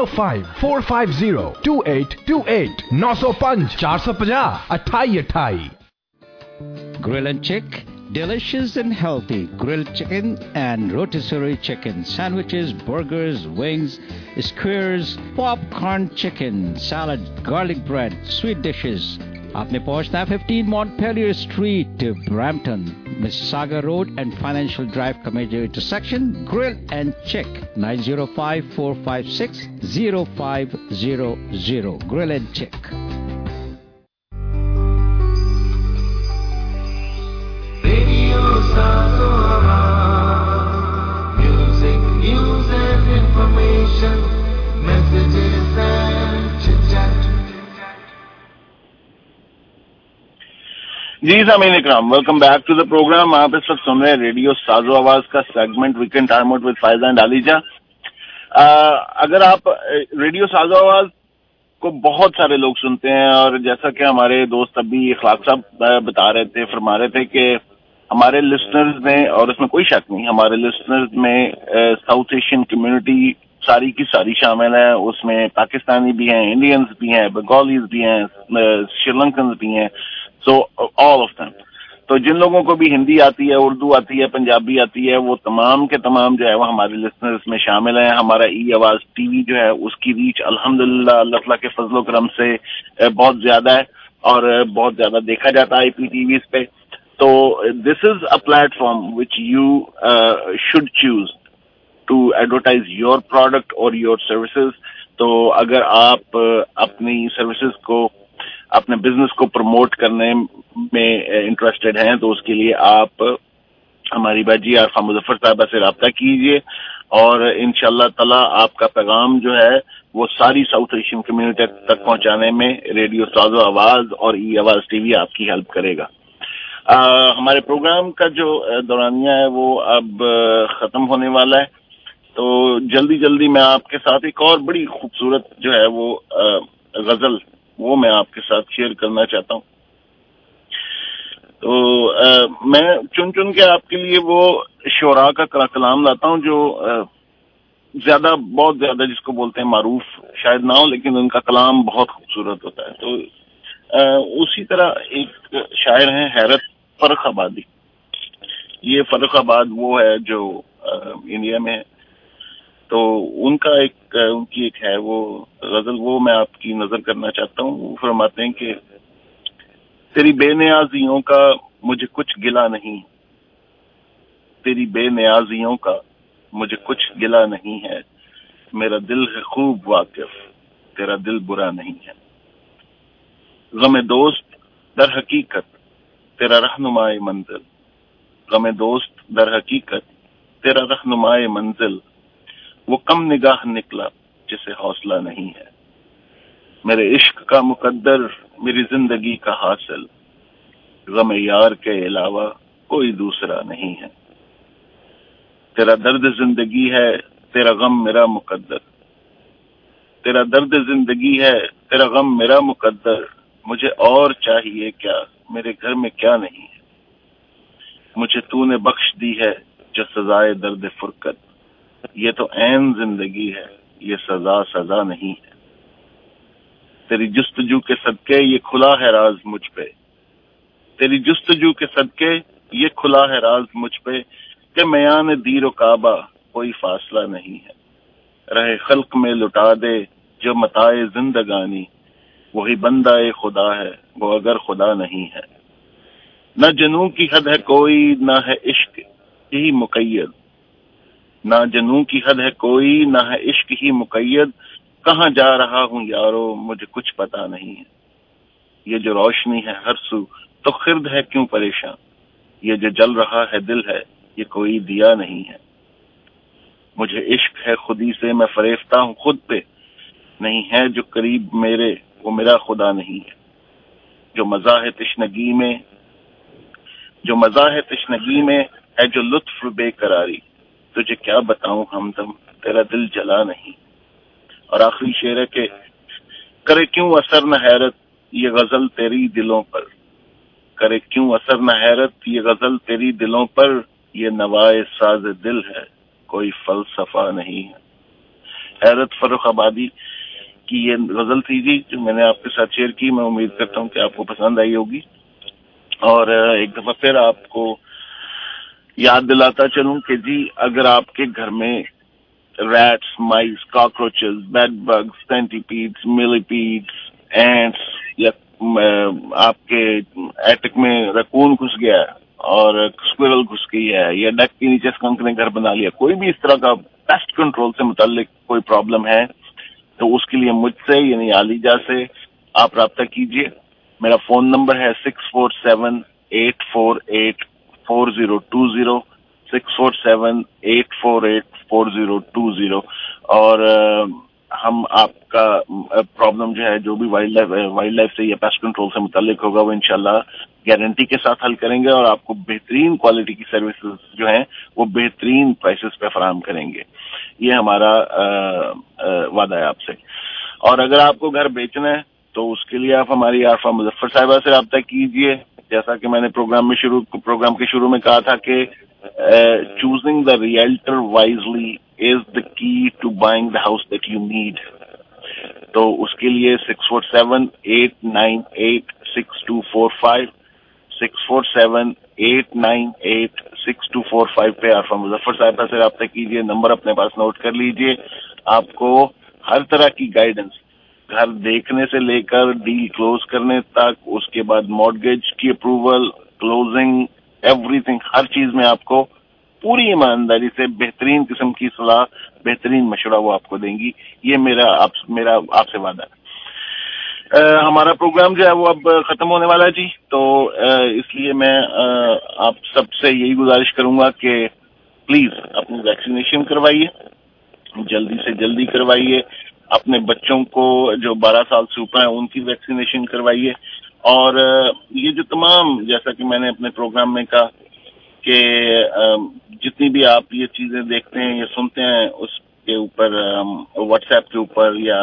905-450-2828 905 450 2828। Grill and Chick, delicious and healthy grilled chicken and rotisserie chicken, sandwiches, burgers, wings, skewers, popcorn chicken, salad, garlic bread, sweet dishes. आपने पहुंचना है 15 Montpelier Street, Brampton, Mississauga Road and Financial Drive का major intersection. Grill and Chick 905-456-0500. Grill and Chick. Radio Sazoa, music, news and information, messages and chit-chat. जी सामीन इकराम, welcome back to the programme. आप इस वक्त सुन रहे हैं रेडियो साजो आवाज का segment weekend time out with Faiza and Aliza. अगर आप रेडियो साजो आवाज को बहुत सारे लोग सुनते हैं, और जैसा कि हमारे दोस्त अभी इखलाक साहब बता रहे थे, फरमा रहे थे कि हमारे लिसनर्स में, और इसमें कोई शक नहीं, हमारे लिसनर्स में साउथ एशियन कम्युनिटी सारी की सारी शामिल है। उसमें पाकिस्तानी भी हैं, इंडियंस भी हैं, बंगालीज भी हैं, श्रीलंकन भी हैं, सो ऑल ऑफ देम। तो जिन लोगों को भी हिंदी आती है, उर्दू आती है, पंजाबी आती है, वो तमाम के तमाम जो है वो हमारे लिसनर्स में शामिल हैं। हमारा ई आवाज टीवी जो है उसकी रीच अल्हम्दुलिल्लाह अल्लाह ताला के फजलो करम से बहुत ज्यादा है, और बहुत ज्यादा देखा जाता है IPTV पे। तो this is a platform which you should choose to advertise your product और योर सर्विसेज। तो अगर आप अपनी सर्विसेज को, अपने बिजनेस को प्रमोट करने में इंटरेस्टेड हैं, तो उसके लिए आप हमारी बाजी आरफा मुजफ्फर साहबा से रब्ता कीजिए, और इंशाअल्लाह ताला आपका पैगाम जो है वो सारी साउथ एशियन कम्युनिटी तक पहुंचाने में रेडियो साजो आवाज और ई आवाज टीवी आपकी हेल्प करेगा। हमारे प्रोग्राम का जो दौरानिया है वो अब खत्म होने वाला है, तो जल्दी जल्दी मैं आपके साथ एक और बड़ी खूबसूरत जो है वो गजल वो मैं आपके साथ शेयर करना चाहता हूँ। तो मैं चुन चुन के आपके लिए वो शोरा का कलाम लाता हूँ जो बहुत ज्यादा जिसको बोलते हैं मारूफ शायद ना हो, लेकिन उनका कलाम बहुत खूबसूरत होता है। तो उसी तरह एक शायर हैं हैरत फर्रुखाबादी। ये फर्रुखाबाद वो है जो इंडिया में है। तो उनकी एक है वो गजल, वो मैं आपकी नजर करना चाहता हूँ। वो फरमाते हैं कि तेरी बेनियाजियों का मुझे कुछ गिला नहीं, तेरी बेनियाजियों का मुझे कुछ गिला नहीं है, मेरा दिल है खूब वाकिफ, तेरा दिल बुरा नहीं है। गमे दोस्त दर हकीकत तेरा रहनुमाए मंजिल, गमे दोस्त दर हकीकत तेरा रहनुमाए मंजिल, वो कम निगाह निकला जिसे हौसला नहीं है, मेरे इश्क का मुकद्दर मेरी जिंदगी का हासिल, गम यार के अलावा कोई दूसरा नहीं है। तेरा दर्द जिंदगी है तेरा गम मेरा मुकद्दर, तेरा दर्द जिंदगी है तेरा गम मेरा मुकद्दर, मुझे और चाहिए क्या मेरे घर में क्या नहीं है, मुझे तूने बख्श दी है जो सजाए दर्द फुरकत, ये तो ऐन जिंदगी है ये सजा नहीं है। तेरी जुस्तजू के सदके ये खुला है राज मुझ पे, तेरी जुस्तजू के सदके ये खुला है राज मुझ पे, कि मयान दीर काबा कोई फासला नहीं है, रहे खल्क में लुटा दे जो मताए जिंदगानी, वही बंदाए खुदा है वो अगर खुदा नहीं है। न जनू की हद है कोई न है इश्क ही मुकैयद, ना जनू की हद है कोई ना है इश्क ही मुकैयद, कहाँ जा रहा हूँ यारो मुझे कुछ पता नहीं है, ये जो रोशनी है हर सू तो खिर्द है क्यों परेशान, ये जो जल रहा है दिल है ये कोई दिया नहीं है। مجھے عشق ہے خودی سے، میں فریفتہ ہوں خود پہ، نہیں ہے جو قریب میرے وہ میرا خدا نہیں ہے، جو مزہ ہے تشنگی میں ہے جو لطف بے قراری، تجھے کیا بتاؤں ہمدم تیرا دل جلا نہیں۔ اور آخری شعر ہے کہ کرے کیوں اثر نہ حیرت یہ غزل تیری دلوں پر، کرے کیوں اثر نہ حیرت یہ غزل تیری دلوں پر، یہ نوائے ساز دل ہے کوئی فلسفہ نہیں ہے۔ حیرت فرخ آبادی کی یہ غزل تھی جی جو میں نے آپ کے ساتھ شیئر کی، میں امید کرتا ہوں کہ آپ کو پسند آئی ہوگی۔ اور ایک دفعہ پھر آپ کو یاد دلاتا چلوں کہ جی اگر آپ کے گھر میں rats, mice, cockroaches, bed bugs, centipedes, millipedes, ants یا آپ کے ایٹک میں رکون گھس گیا ہے اور اسکوئرل گھس گئی ہے یا ڈیک کے نیچے سکنک نے گھر بنا لیا، کوئی بھی اس طرح کا پیسٹ کنٹرول سے متعلق کوئی پرابلم ہے تو اس کے لیے مجھ سے یعنی عالیجہ سے آپ رابطہ کیجیے۔ میرا فون نمبر ہے 647-848-4020 647-848-4020 اور ہم آپ کا پرابلم جو ہے جو بھی وائلڈ لائف سے یا پیسٹ کنٹرول سے متعلق ہوگا وہ انشاءاللہ گارنٹی کے ساتھ حل کریں گے اور آپ کو بہترین کوالٹی کی سروسز جو ہیں وہ بہترین پرائسز پہ فراہم کریں گے، یہ ہمارا وعدہ ہے آپ سے۔ اور اگر آپ کو گھر بیچنا ہے تو اس کے لیے آپ ہماری عارفہ مظفر صاحبہ سے رابطہ کیجیے۔ جیسا کہ میں نے پروگرام کے شروع میں کہا تھا کہ choosing the realtor wisely is the key to buying the house that you need. تو اس کے لیے 647-898-6245 647-898-6245 پہ عارفہ مظفر صاحبہ سے رابطہ کیجیے۔ نمبر اپنے پاس نوٹ کر لیجیے، آپ کو ہر طرح کی گائیڈنس گھر دیکھنے سے لے کر ڈیل کلوز کرنے تک، اس کے بعد مارگیج کی اپروول، کلوزنگ، ایوری تھنگ، ہر چیز میں آپ کو پوری ایمانداری سے بہترین قسم کی صلاح، بہترین مشورہ وہ آپ کو دیں گی، یہ میرا آپ سے وعدہ ہے۔ ہمارا پروگرام جو ہے وہ اب ختم ہونے والا ہے جی، تو اس لیے میں آپ سب سے یہی گزارش کروں گا کہ پلیز اپنی ویکسینیشن کروائیے، جلدی سے جلدی کروائیے، اپنے بچوں کو جو 12 سال سے اوپر ہیں ان کی ویکسینیشن کروائیے۔ اور یہ جو تمام، جیسا کہ میں نے اپنے پروگرام میں کہا کہ جتنی بھی آپ یہ چیزیں دیکھتے ہیں یا سنتے ہیں اس کے اوپر واٹس ایپ کے اوپر یا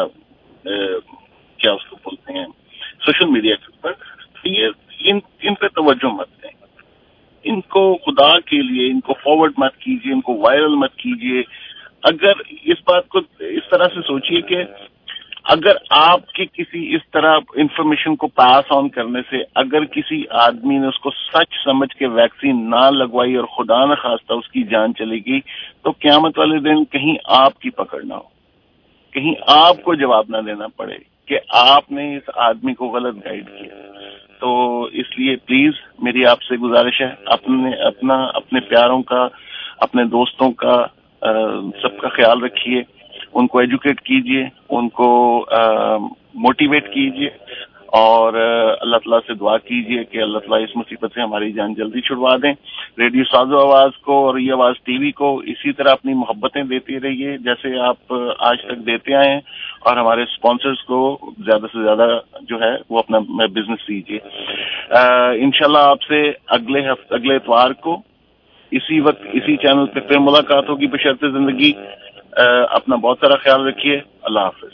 کیا اس کو بولتے ہیں سوشل میڈیا کے اوپر، یہ ان پہ توجہ مت دیں، ان کو خدا کے لیے ان کو فارورڈ مت کیجیے، ان کو وائرل مت کیجیے۔ اگر اس بات کو اس طرح سے سوچیے کہ اگر آپ کے کسی اس طرح انفارمیشن کو پاس آن کرنے سے اگر کسی آدمی نے اس کو سچ سمجھ کے ویکسین نہ لگوائی اور خدا نہ خواستہ اس کی جان چلے گی تو قیامت والے دن کہیں آپ کی پکڑ نہ ہو، کہیں آپ کو جواب نہ دینا پڑے کہ آپ نے اس آدمی کو غلط گائیڈ کیا۔ تو اس لیے پلیز میری آپ سے گزارش ہے، اپنے پیاروں کا، اپنے دوستوں کا، سب کا خیال رکھیے، ان کو ایجوکیٹ کیجیے، ان کو موٹیویٹ کیجیے اور اللہ تعالیٰ سے دعا کیجیے کہ اللہ تعالیٰ اس مصیبت سے ہماری جان جلدی چھڑوا دیں۔ ریڈیو سازو آواز کو اور یہ آواز ٹی وی کو اسی طرح اپنی محبتیں دیتے رہیے جیسے آپ آج تک دیتے آئے ہیں، اور ہمارے اسپانسرز کو زیادہ سے زیادہ جو ہے وہ اپنا بزنس دیجیے۔ انشاءاللہ آپ سے اگلے اتوار کو اسی وقت اسی چینل پہ پھر ملاقات ہوگی بشرط زندگی۔ اپنا بہت سارا خیال رکھیے، اللہ حافظ۔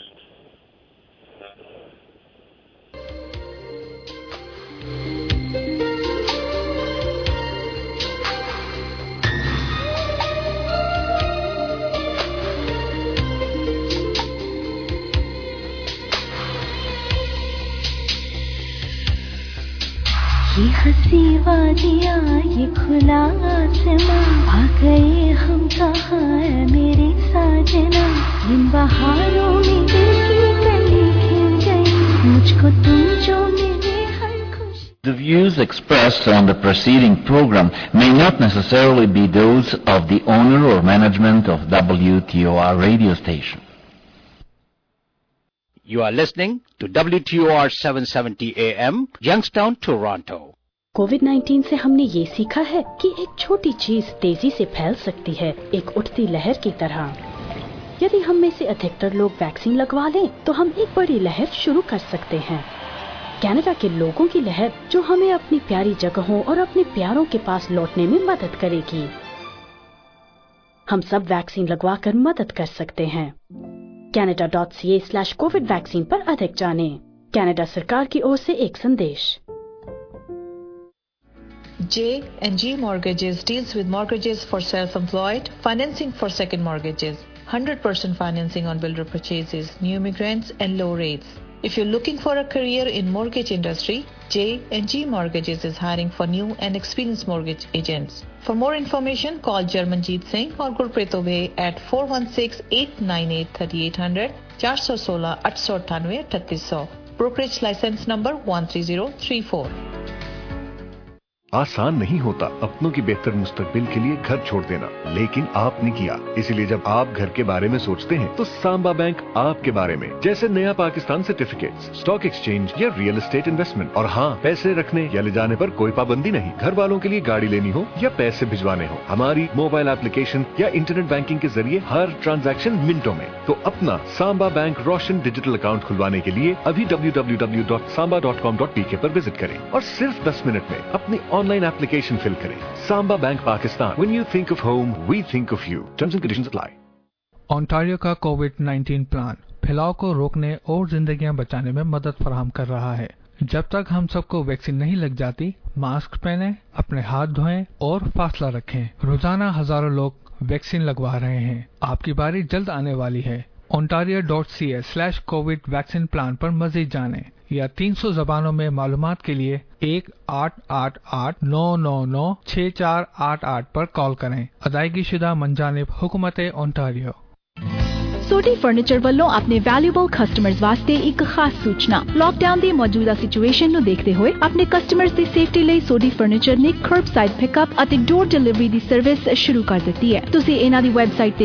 یہ ہنسی وادیاں یہ کھلا آسماں، آ گئے ہم کہاں ہے میرے ساجنا، ان بہاروں میں دل کی کلی کھل گئی، مجھ کو تم جو ملے ہر خوش۔ The views expressed on the preceding program may not necessarily be those of the owner or management of WTOR radio station. You are listening to WTOR 770 AM, Youngstown, Toronto. कोविड-19 से हमने ये सीखा है कि एक छोटी चीज तेजी से फैल सकती है, एक उठती लहर की तरह। यदि हम में से अधिकतर लोग वैक्सीन लगवा लें, तो हम एक बड़ी लहर शुरू कर सकते हैं। कनाडा के लोगों की लहर जो हमें अपनी प्यारी जगहों और अपने प्यारों के पास लौटने में मदद करेगी। हम सब वैक्सीन लगवाकर मदद कर सकते हैं। Canada.ca/COVID वैक्सीन पर अधिक जानें। कनाडा सरकार की ओर से एक संदेश। J&G Mortgages deals with mortgages for self-employed, financing for second mortgages, 100% financing on builder purchases, new immigrants and low rates. If you're looking for a career in mortgage industry, J&G Mortgages is hiring for new and experienced mortgage agents. For more information, call Jarmanjeet Singh or Gurpreet Obey at 416-898-3800, 416-898-3800. Brokerage license number 13034. आसान नहीं होता अपनों की बेहतर मुस्तकबिल के लिए घर छोड़ देना, लेकिन आपने किया। इसीलिए जब आप घर के बारे में सोचते हैं तो सांबा बैंक आपके बारे में, जैसे Naya Pakistan certificates, stock exchange या रियल एस्टेट इन्वेस्टमेंट। और हाँ, पैसे रखने या ले जाने पर कोई पाबंदी नहीं। घर वालों के लिए गाड़ी लेनी हो या पैसे भिजवाने हो, हमारी मोबाइल एप्लीकेशन या इंटरनेट बैंकिंग के जरिए हर ट्रांजैक्शन मिनटों में। तो अपना Samba bank Roshan digital account खुलवाने के लिए अभी www.samba.com.pk पर विजिट करें और सिर्फ 10 मिनट में अपनी ऑनलाइन एप्लीकेशन फिल करें। Samba bank Pakistan, When you think of home, we think of you. Terms and conditions apply. Ontario का कोविड-19 प्लान फैलाव को रोकने और जिंदगियां बचाने में मदद फराहम कर रहा है। जब तक हम सबको वैक्सीन नहीं लग जाती, मास्क पहने, अपने हाथ धोएं और फासला रखें। रोजाना हजारों लोग वैक्सीन लगवा रहे हैं। आपकी बारी जल्द आने वाली है। ontario.ca/covid वैक्सीन प्लान पर मजीद जानें या 300 जबानों में मालूमात के लिए 1-888-999-6488 पर कॉल करें। अदायगी शुदा मंजानिब हुकूमत ओंटारियो। सोडी फर्नीचर ਵੱਲੋਂ ਆਪਣੇ ਵੈਲਿਊਬਲ ਕਸਟਮਰਸ ਵਾਸਤੇ ਇੱਕ ਖਾਸ ਸੂਚਨਾ। ਲੌਕਡਾਊਨ ਦੀ ਮੌਜੂਦਾ ਸਿਚੁਏਸ਼ਨ ਨੂੰ ਦੇਖਦੇ ਹੋਏ ਆਪਣੇ ਕਸਟਮਰਸ ਦੀ ਸੇਫਟੀ ਲਈ ਸੋਡੀ ਫਰਨੀਚਰ ਨੇ ਕਰਬਸਾਈਡ ਪਿਕਅਪ ਅਤੇ ਡੋਰ ਡਿਲੀਵਰੀ ਦੀ ਸਰਵਿਸ ਸ਼ੁਰੂ ਕਰ ਦਿੱਤੀ ਹੈ। ਤੁਸੀਂ ਇਹਨਾਂ ਦੀ ਵੈਬਸਾਈਟ ਤੇ